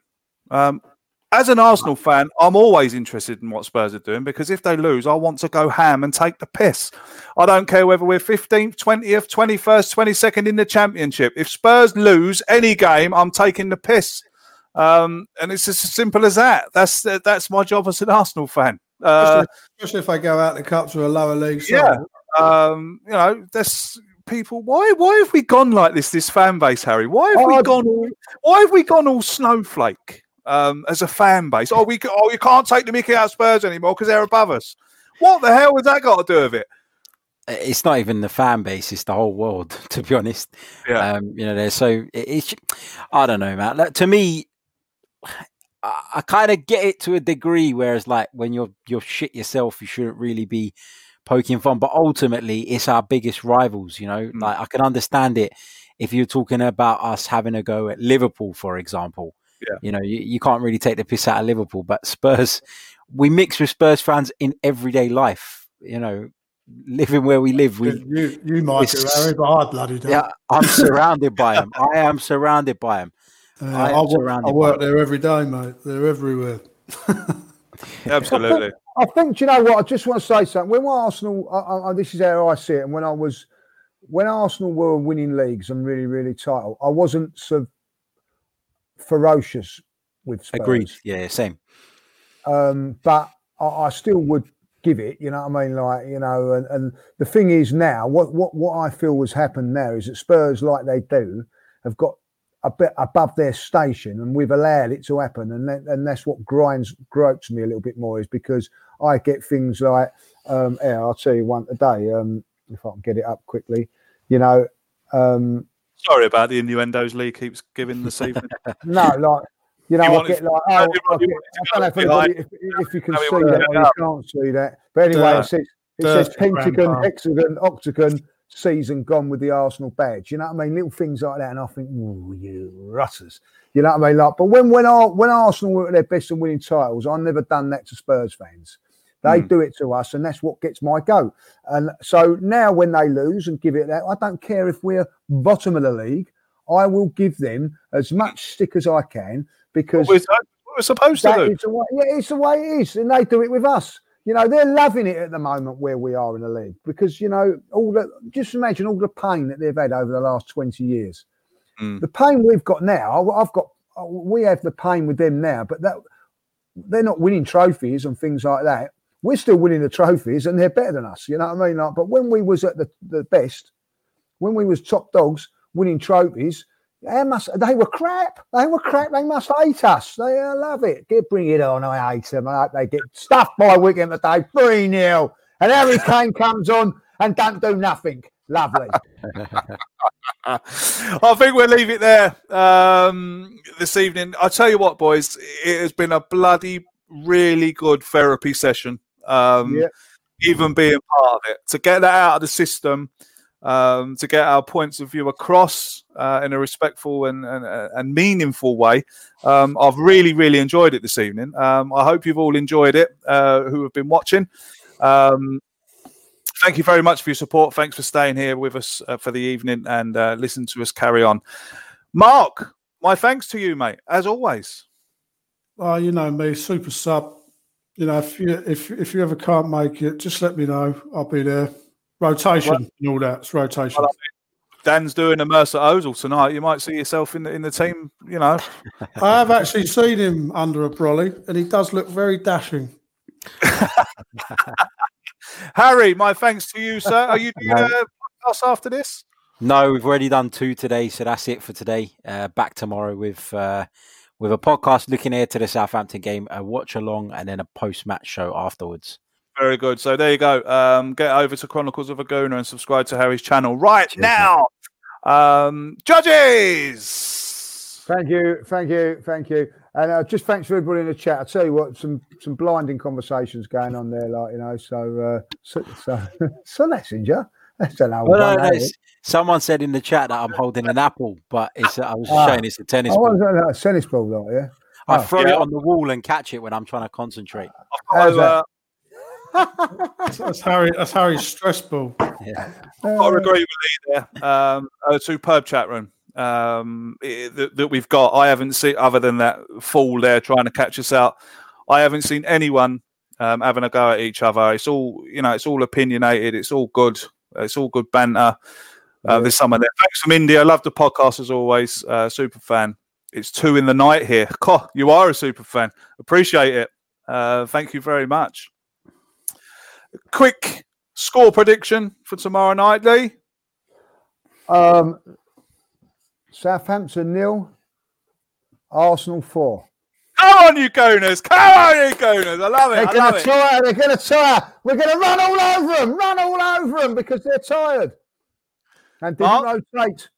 [SPEAKER 7] As an Arsenal fan, I'm always interested in what Spurs are doing, because if they lose, I want to go ham and take the piss. I don't care whether we're 15th, 20th, 21st, 22nd in the Championship. If Spurs lose any game, I'm taking the piss. And it's as simple as that. That's my job as an Arsenal fan.
[SPEAKER 8] Especially if they go out the cup to a lower league side.
[SPEAKER 7] That's people. Why have we gone like this fan base, Harry? Why have we gone all snowflake? As a fan base, you can't take the mickey out of Spurs anymore because they're above us. What the hell has that got to do with it?
[SPEAKER 9] it's not even the fan base; it's the whole world. To be honest,
[SPEAKER 7] Yeah.
[SPEAKER 9] it's. I don't know, man. Like, to me, I kind of get it to a degree. Whereas, like when you're shit yourself, you shouldn't really be poking fun. But ultimately, it's our biggest rivals. Like I can understand it if you're talking about us having a go at Liverpool, for example.
[SPEAKER 7] Yeah.
[SPEAKER 9] You can't really take the piss out of Liverpool, but Spurs, we mix with Spurs fans in everyday life. Living where we live.
[SPEAKER 8] You might do, Harry, but I bloody don't.
[SPEAKER 9] Yeah, I'm surrounded by them. I am surrounded by them.
[SPEAKER 8] I work there every day, mate. They're everywhere.
[SPEAKER 7] Absolutely.
[SPEAKER 10] I think, do you know what? I just want to say something. When Arsenal, this is how I see it. And when Arsenal were winning leagues and really, really title, I wasn't so ferocious with Spurs.
[SPEAKER 9] Agreed. Yeah, same.
[SPEAKER 10] But I still would give it. You know what I mean? Like, and the thing is now, what I feel has happened now is that Spurs, like they do, have got a bit above their station, and we've allowed it to happen, and that's what gropes me a little bit more, is because I get things like, I'll tell you one today, if I can get it up quickly,
[SPEAKER 7] Sorry about the innuendos Lee keeps giving this evening.
[SPEAKER 10] No, like, I get like, I don't know if you can see that or you can't see that, but anyway, it says pentagon, hexagon, octagon, season gone with the Arsenal badge. You know what I mean? Little things like that, and I think, ooh, you rutters. You know what I mean? Like, but when Arsenal were at their best and winning titles, I've never done that to Spurs fans. They do it to us, and that's what gets my goat. And so now when they lose and give it that, I don't care if we're bottom of the league. I will give them as much stick as I can, because
[SPEAKER 7] we're supposed to do.
[SPEAKER 10] It's the way it is, and they do it with us. They're loving it at the moment where we are in the league, because just imagine all the pain that they've had over the last 20 years. The pain we've got now, we have the pain with them now, but they're not winning trophies and things like that. We're still winning the trophies, and they're better than us. You know what I mean? Like, but when we was at the best, when we was top dogs winning trophies, they were crap. They were crap. They must hate us. They love it. Bring it on. I hate them. I hope they get stuffed by Wigan today, 3-0. And Harry Kane comes on and don't do nothing. Lovely.
[SPEAKER 7] I think we'll leave it there this evening. I'll tell you what, boys, it has been a bloody, really good therapy session. Even being part of it, to get that out of the system, to get our points of view across in a respectful and meaningful way. I've really, really enjoyed it this evening. I hope you've all enjoyed it, who have been watching. Thank you very much for your support. Thanks for staying here with us for the evening and listen to us carry on. Mark, my thanks to you, mate, as always.
[SPEAKER 8] Well, you know me, super sub. If you ever can't make it, just let me know. I'll be there. Rotation and all that. It's rotation.
[SPEAKER 7] Well, Dan's doing a Mercer Ozil tonight. You might see yourself in the team. I
[SPEAKER 8] have actually seen him under a brolly, and he does look very dashing.
[SPEAKER 7] Harry, my thanks to you, sir. Are you doing a podcast after this?
[SPEAKER 9] No, we've already done 2 today, so that's it for today. Back tomorrow with a podcast looking ahead to the Southampton game, a watch along, and then a post-match show afterwards.
[SPEAKER 7] Very good. So there you go. Get over to Chronicles of a Gooner and subscribe to Harry's channel right now. Judges!
[SPEAKER 10] Thank you. And just thanks for everybody in the chat. I tell you what, some blinding conversations going on there, so Messenger. That's an old one.
[SPEAKER 9] No. Someone said in the chat that I'm holding an apple, but I was showing it's a tennis ball.
[SPEAKER 10] A tennis ball, yeah.
[SPEAKER 9] I throw it on the wall and catch it when I'm trying to concentrate.
[SPEAKER 8] That's Harry's stress ball.
[SPEAKER 7] Yeah. I agree with you there. A superb chat room that we've got. I haven't seen, other than that fool there trying to catch us out, I haven't seen anyone having a go at each other. It's all, it's all opinionated. It's all good. It's all good banter. There's someone there. Thanks from India. Love the podcast as always. Super fan. It's 2 in the night here. You are a super fan. Appreciate it. Thank you very much. Quick score prediction for tomorrow night, Lee.
[SPEAKER 10] Southampton 0, Arsenal 4.
[SPEAKER 7] Come on, you Gooners. Come on, you Gooners. I love it.
[SPEAKER 10] They're going to tire. They're going to tire. We're going to run all over them because they're tired. And didn't rotate.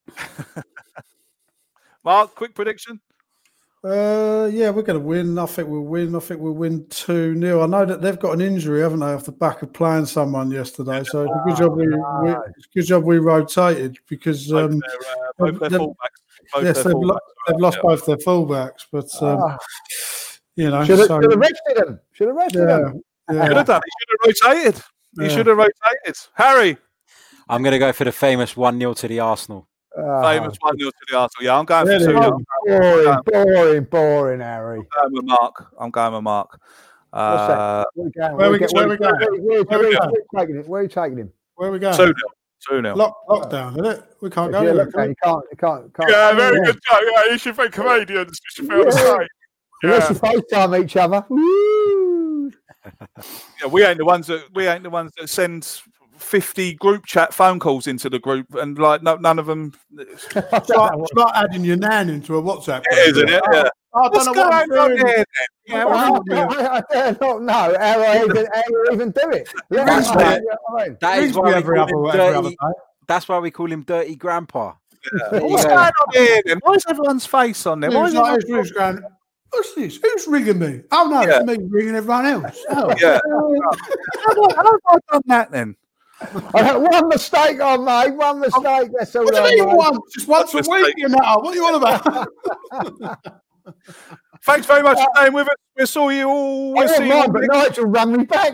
[SPEAKER 7] Mark, quick prediction.
[SPEAKER 8] Yeah, we're going to win. I think we'll win. I think we'll win 2-0. I know that they've got an injury, haven't they, off the back of playing someone yesterday. So it's a good job we rotated because
[SPEAKER 7] both their fullbacks.
[SPEAKER 8] They've lost both their fullbacks. But
[SPEAKER 10] should have rested them. Should have rested them.
[SPEAKER 8] Yeah.
[SPEAKER 7] Should have done. He should have rotated. He should have rotated. Harry.
[SPEAKER 9] I'm going to go for the famous 1-0 to the Arsenal.
[SPEAKER 7] Famous 1-0 to the Arsenal. Yeah, I'm going for 2-0.
[SPEAKER 10] Boring, Harry.
[SPEAKER 7] I'm going with Mark.
[SPEAKER 8] Where are we taking him?
[SPEAKER 7] 2-0. 2-0.
[SPEAKER 8] Lockdown, isn't it? We can't go.
[SPEAKER 10] You can't.
[SPEAKER 7] Yeah, very good. Yeah, you should think Canadians. You should feel the same.
[SPEAKER 10] Unless you FaceTime each other.
[SPEAKER 7] Yeah, we ain't the ones that send 50 group chat phone calls into the group, and like none of them.
[SPEAKER 8] It's like adding your nan into a WhatsApp.
[SPEAKER 7] It is, isn't it? Yeah.
[SPEAKER 8] I don't know what I'm doing.
[SPEAKER 10] I dare not know how I even do it.
[SPEAKER 9] That's why we call him Dirty Grandpa.
[SPEAKER 7] Yeah. What's going on here then? Why is everyone's face on there?
[SPEAKER 8] What's this? Who's ringing me? Oh no, it's me ringing everyone else. Oh.
[SPEAKER 7] Yeah. How have I done that then?
[SPEAKER 10] I had one mistake I made. One mistake. That's all.
[SPEAKER 8] What do you mean just once a week? You know what are you on about?
[SPEAKER 7] Thanks very much for staying with us. We'll see you all.
[SPEAKER 10] But Nigel run me back.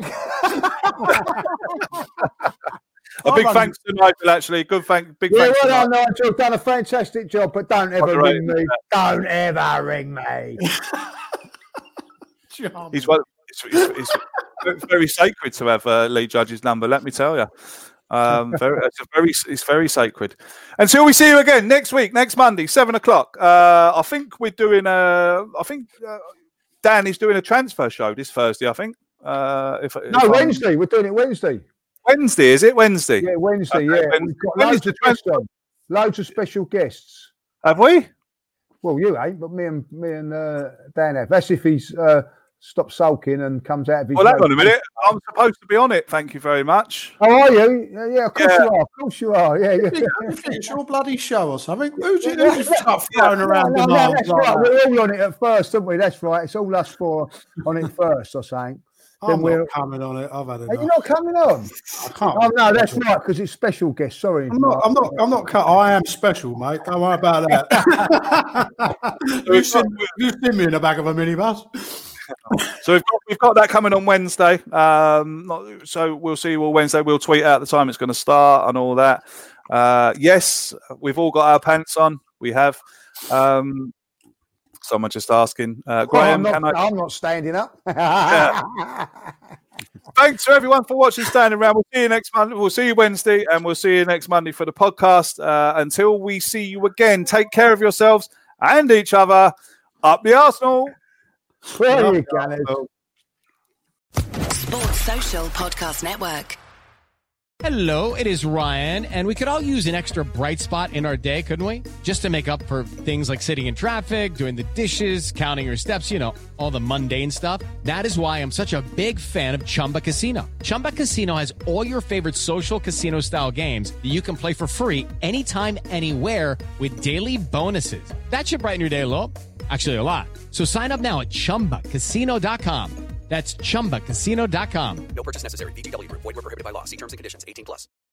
[SPEAKER 7] A big thanks to Nigel, actually. Big thanks.
[SPEAKER 10] Well, Nigel, done a fantastic job, but don't ever ring me. Don't ever ring me.
[SPEAKER 7] It's very sacred to have Lee Judge's number, let me tell you. It's very sacred. Until we see you again next week, next Monday, 7:00. I think we're doing Dan is doing a transfer show this Thursday, I think.
[SPEAKER 10] Wednesday. We're doing it Wednesday.
[SPEAKER 7] Wednesday, is it? Wednesday?
[SPEAKER 10] Yeah, Wednesday, yeah. We've got loads of special guests.
[SPEAKER 7] Have we?
[SPEAKER 10] Well, you ain't, but me and Dan have. That's if he's stopped sulking and comes out of his...
[SPEAKER 7] Well, hang on a minute. I'm supposed to be on it. Thank you very much.
[SPEAKER 10] Oh, are you? Yeah, of course you are. Of course you are. Yeah.
[SPEAKER 8] It's your bloody show or something. Who's just throwing around the
[SPEAKER 10] No, that's right. We're all on it at first, aren't we? That's right. It's all us four on it first, I think.
[SPEAKER 8] I'm not coming on it. I've had enough.
[SPEAKER 10] Are you not coming on?
[SPEAKER 8] I can't.
[SPEAKER 10] Oh no, that's right, because it's special guest. Sorry,
[SPEAKER 8] I'm not. I am special, mate. Don't worry about that. You've seen me in the back of a minibus.
[SPEAKER 7] So we've got that coming on Wednesday. So we'll see you all Wednesday. We'll tweet out the time it's going to start and all that. Yes, we've all got our pants on. We have. Someone just asking. Graham,
[SPEAKER 10] I'm not standing up.
[SPEAKER 7] Thanks to everyone for watching Standing Around. We'll see you next Monday. We'll see you Wednesday, and we'll see you next Monday for the podcast. Until we see you again, take care of yourselves and each other. Up the Arsenal.
[SPEAKER 10] Where you Gunners.
[SPEAKER 3] Sports Social Podcast Network.
[SPEAKER 1] Hello, it is Ryan, and we could all use an extra bright spot in our day, couldn't we? Just to make up for things like sitting in traffic, doing the dishes, counting your steps, all the mundane stuff. That is why I'm such a big fan of Chumba Casino. Chumba Casino has all your favorite social casino-style games that you can play for free anytime, anywhere with daily bonuses. That should brighten your day a little. Actually, a lot. So sign up now at ChumbaCasino.com. That's ChumbaCasino.com.
[SPEAKER 2] No purchase necessary. VGW Group. Void where prohibited by law. See terms and conditions. 18+.